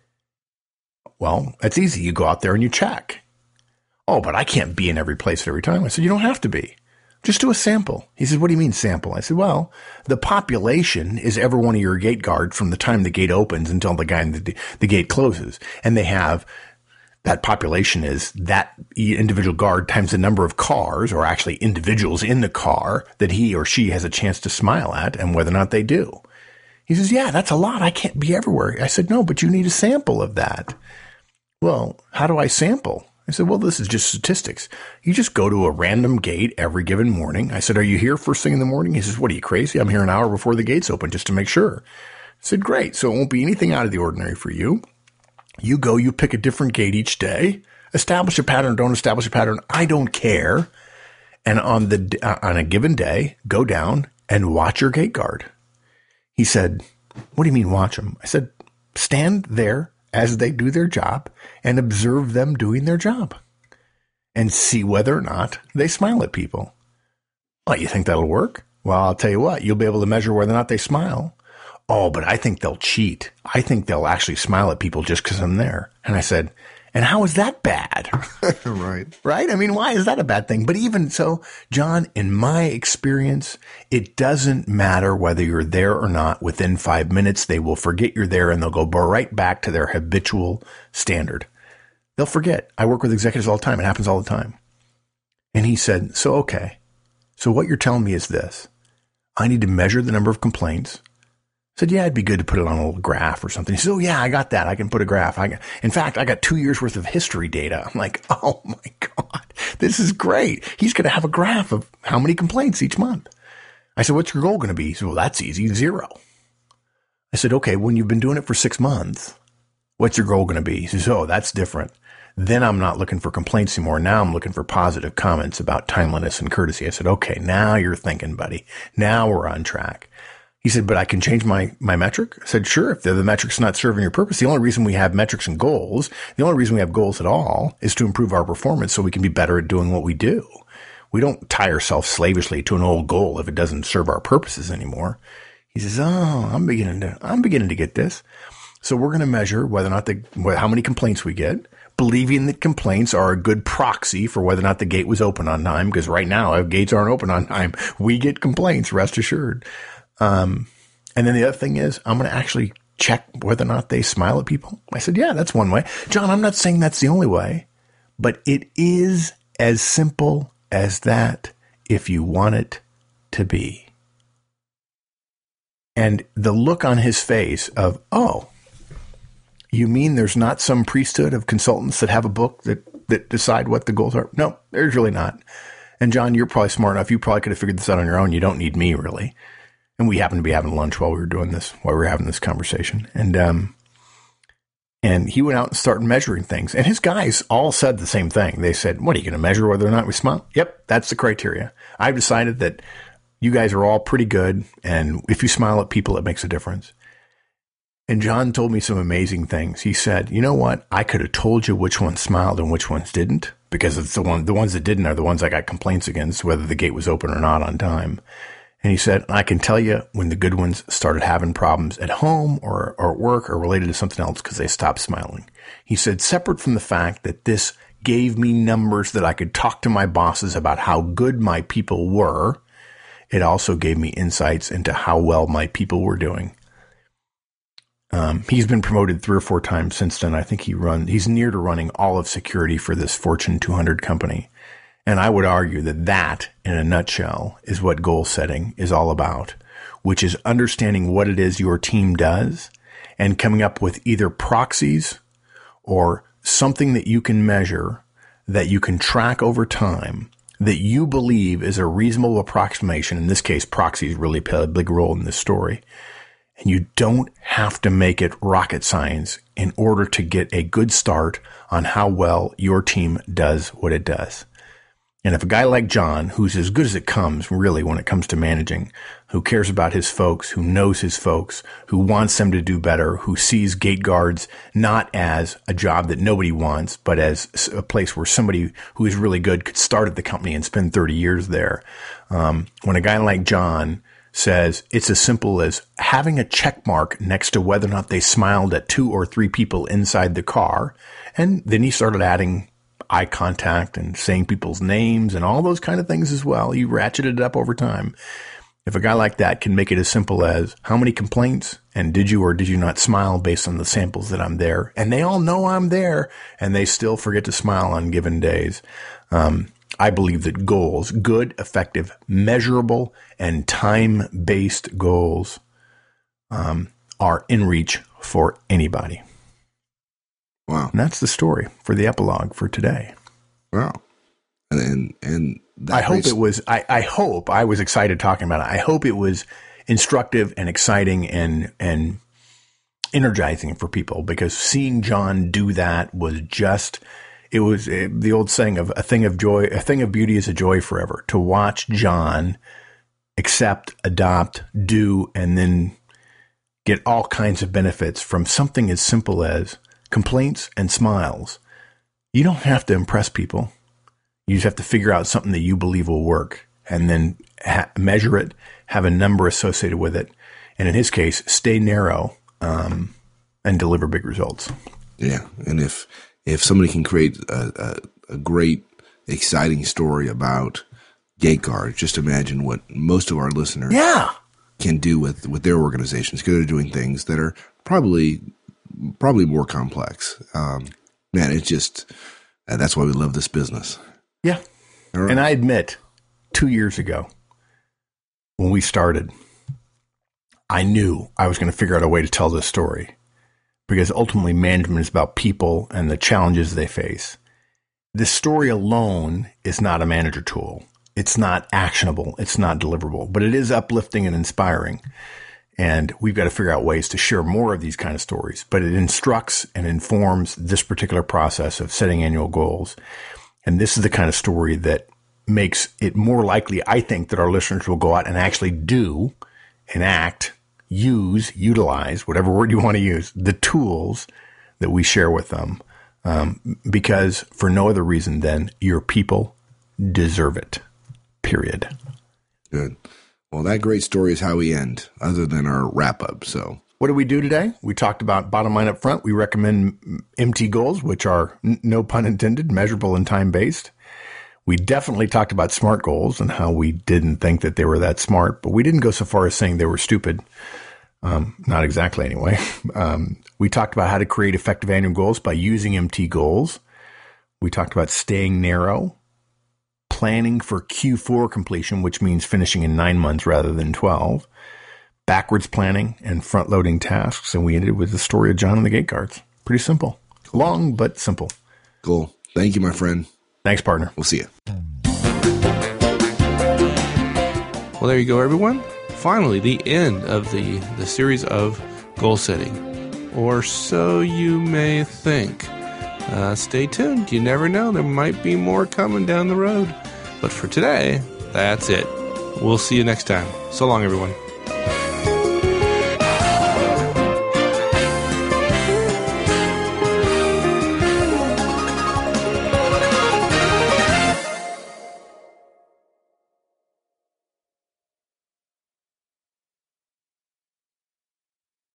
Well, that's easy. You go out there and you check. Oh, but I can't be in every place at every time. I said, you don't have to be. Just do a sample. He said, what do you mean sample? I said, well, the population is every one of your gate guards from the time the gate opens until the guy in the gate closes. And they have that population is that individual guard times the number of cars, or actually individuals in the car, that he or she has a chance to smile at and whether or not they do. He says, yeah, that's a lot. I can't be everywhere. I said, no, but you need a sample of that. Well, how do I sample? I said, well, this is just statistics. You just go to a random gate every given morning. I said, are you here first thing in the morning? He says, what are you, crazy? I'm here an hour before the gates open just to make sure. I said, great. So it won't be anything out of the ordinary for you. You go, you pick a different gate each day, establish a pattern, don't establish a pattern. I don't care. And on a given day, go down and watch your gate guard. He said, what do you mean watch them? I said, stand there as they do their job and observe them doing their job and see whether or not they smile at people. Well, you think that'll work? Well, I'll tell you what, you'll be able to measure whether or not they smile. Oh, but I think they'll cheat. I think they'll actually smile at people just because I'm there. And I said, and how is that bad? Right. Right? I mean, why is that a bad thing? But even so, John, in my experience, it doesn't matter whether you're there or not. Within 5 minutes, they will forget you're there and they'll go right back to their habitual standard. They'll forget. I work with executives all the time. It happens all the time. And he said, so, okay. So what you're telling me is this. I need to measure the number of complaints. I said, yeah, it'd be good to put it on a little graph or something. He said, oh, yeah, I got that. I can put a graph. In fact, I got 2 years worth of history data. I'm like, oh, my God, this is great. He's going to have a graph of how many complaints each month. I said, what's your goal going to be? He said, well, that's easy, 0. I said, okay, when you've been doing it for 6 months, what's your goal going to be? He says, oh, that's different. Then I'm not looking for complaints anymore. Now I'm looking for positive comments about timeliness and courtesy. I said, okay, now you're thinking, buddy. Now we're on track. He said, but I can change my metric? I said, sure, if the metric's not serving your purpose. The only reason we have metrics and goals, the only reason we have goals at all is to improve our performance so we can be better at doing what we do. We don't tie ourselves slavishly to an old goal if it doesn't serve our purposes anymore. He says, oh, I'm beginning to get this. So we're going to measure whether or not how many complaints we get, believing that complaints are a good proxy for whether or not the gate was open on time. Because right now, if gates aren't open on time, we get complaints, rest assured. And then the other thing is I'm going to actually check whether or not they smile at people. I said, yeah, that's one way. John, I'm not saying that's the only way, but it is as simple as that if you want it to be. And the look on his face of, oh, you mean there's not some priesthood of consultants that have a book that decide what the goals are? No, there's really not. And John, you're probably smart enough. You probably could have figured this out on your own. You don't need me, really. And we happened to be having lunch while we were having this conversation. And he went out and started measuring things. And his guys all said the same thing. They said, what, are you going to measure whether or not we smile? Yep, that's the criteria. I've decided that you guys are all pretty good. And if you smile at people, it makes a difference. And John told me some amazing things. He said, you know what? I could have told you which ones smiled and which ones didn't, because it's the ones that didn't are the ones I got complaints against, whether the gate was open or not on time. And he said, I can tell you when the good ones started having problems at home or at work or related to something else because they stopped smiling. He said, separate from the fact that this gave me numbers that I could talk to my bosses about how good my people were, it also gave me insights into how well my people were doing. He's been promoted 3 or 4 times since then. I think he's near to running all of security for this Fortune 200 company. And I would argue that in a nutshell is what goal setting is all about, which is understanding what it is your team does and coming up with either proxies or something that you can measure, that you can track over time, that you believe is a reasonable approximation. In this case, proxies really play a big role in this story. And you don't have to make it rocket science in order to get a good start on how well your team does what it does. And if a guy like John, who's as good as it comes, really, when it comes to managing, who cares about his folks, who knows his folks, who wants them to do better, who sees gate guards not as a job that nobody wants, but as a place where somebody who is really good could start at the company and spend 30 years there. When a guy like John says it's as simple as having a check mark next to whether or not they smiled at 2 or 3 people inside the car, and then he started adding eye contact and saying people's names and all those kind of things as well. He ratcheted it up over time. If a guy like that can make it as simple as how many complaints and did you or did you not smile based on the samples that I'm there, and they all know I'm there and they still forget to smile on given days. I believe that goals, good, effective, measurable, and time-based goals, are in reach for anybody. Wow. And that's the story for the epilogue for today. Wow. And I hope I was excited talking about it. I hope it was instructive and exciting and energizing for people, because seeing John do that was just, it was the old saying of a thing of beauty is a joy forever. To watch John accept, adopt, do, and then get all kinds of benefits from something as simple as complaints and smiles. You don't have to impress people. You just have to figure out something that you believe will work and then measure it, have a number associated with it. And in his case, stay narrow, and deliver big results. Yeah. And if somebody can create a great, exciting story about gate guard, just imagine what most of our listeners can do with their organizations, because they're doing things that are probably more complex. Man, it's just, that's why we love this business. Yeah. Right. And I admit 2 years ago when we started, I knew I was going to figure out a way to tell this story, because ultimately management is about people and the challenges they face. This story alone is not a manager tool. It's not actionable. It's not deliverable, but it is uplifting and inspiring. And we've got to figure out ways to share more of these kind of stories, but it instructs and informs this particular process of setting annual goals. And this is the kind of story that makes it more likely, I think, that our listeners will go out and actually do, enact, utilize, whatever word you want to use, the tools that we share with them. Because for no other reason than your people deserve it. Period. Good. Well, that great story is how we end, other than our wrap up. So what did we do today? We talked about bottom line up front. We recommend MT goals, which are, no pun intended, measurable and time-based. We definitely talked about SMART goals and how we didn't think that they were that smart, but we didn't go so far as saying they were stupid. Not exactly anyway. We talked about how to create effective annual goals by using MT goals. We talked about staying narrow, planning for Q4 completion, which means finishing in 9 months rather than 12, backwards planning, and front-loading tasks. And we ended with the story of John and the gate guards. Pretty simple. Cool. Long, but simple. Cool. Thank you, my friend. Thanks, partner. We'll see you. Well, there you go, everyone. Finally, the end of the series of goal setting. Or so you may think. Stay tuned. You never know. There might be more coming down the road. But for today, that's it. We'll see you next time. So long, everyone.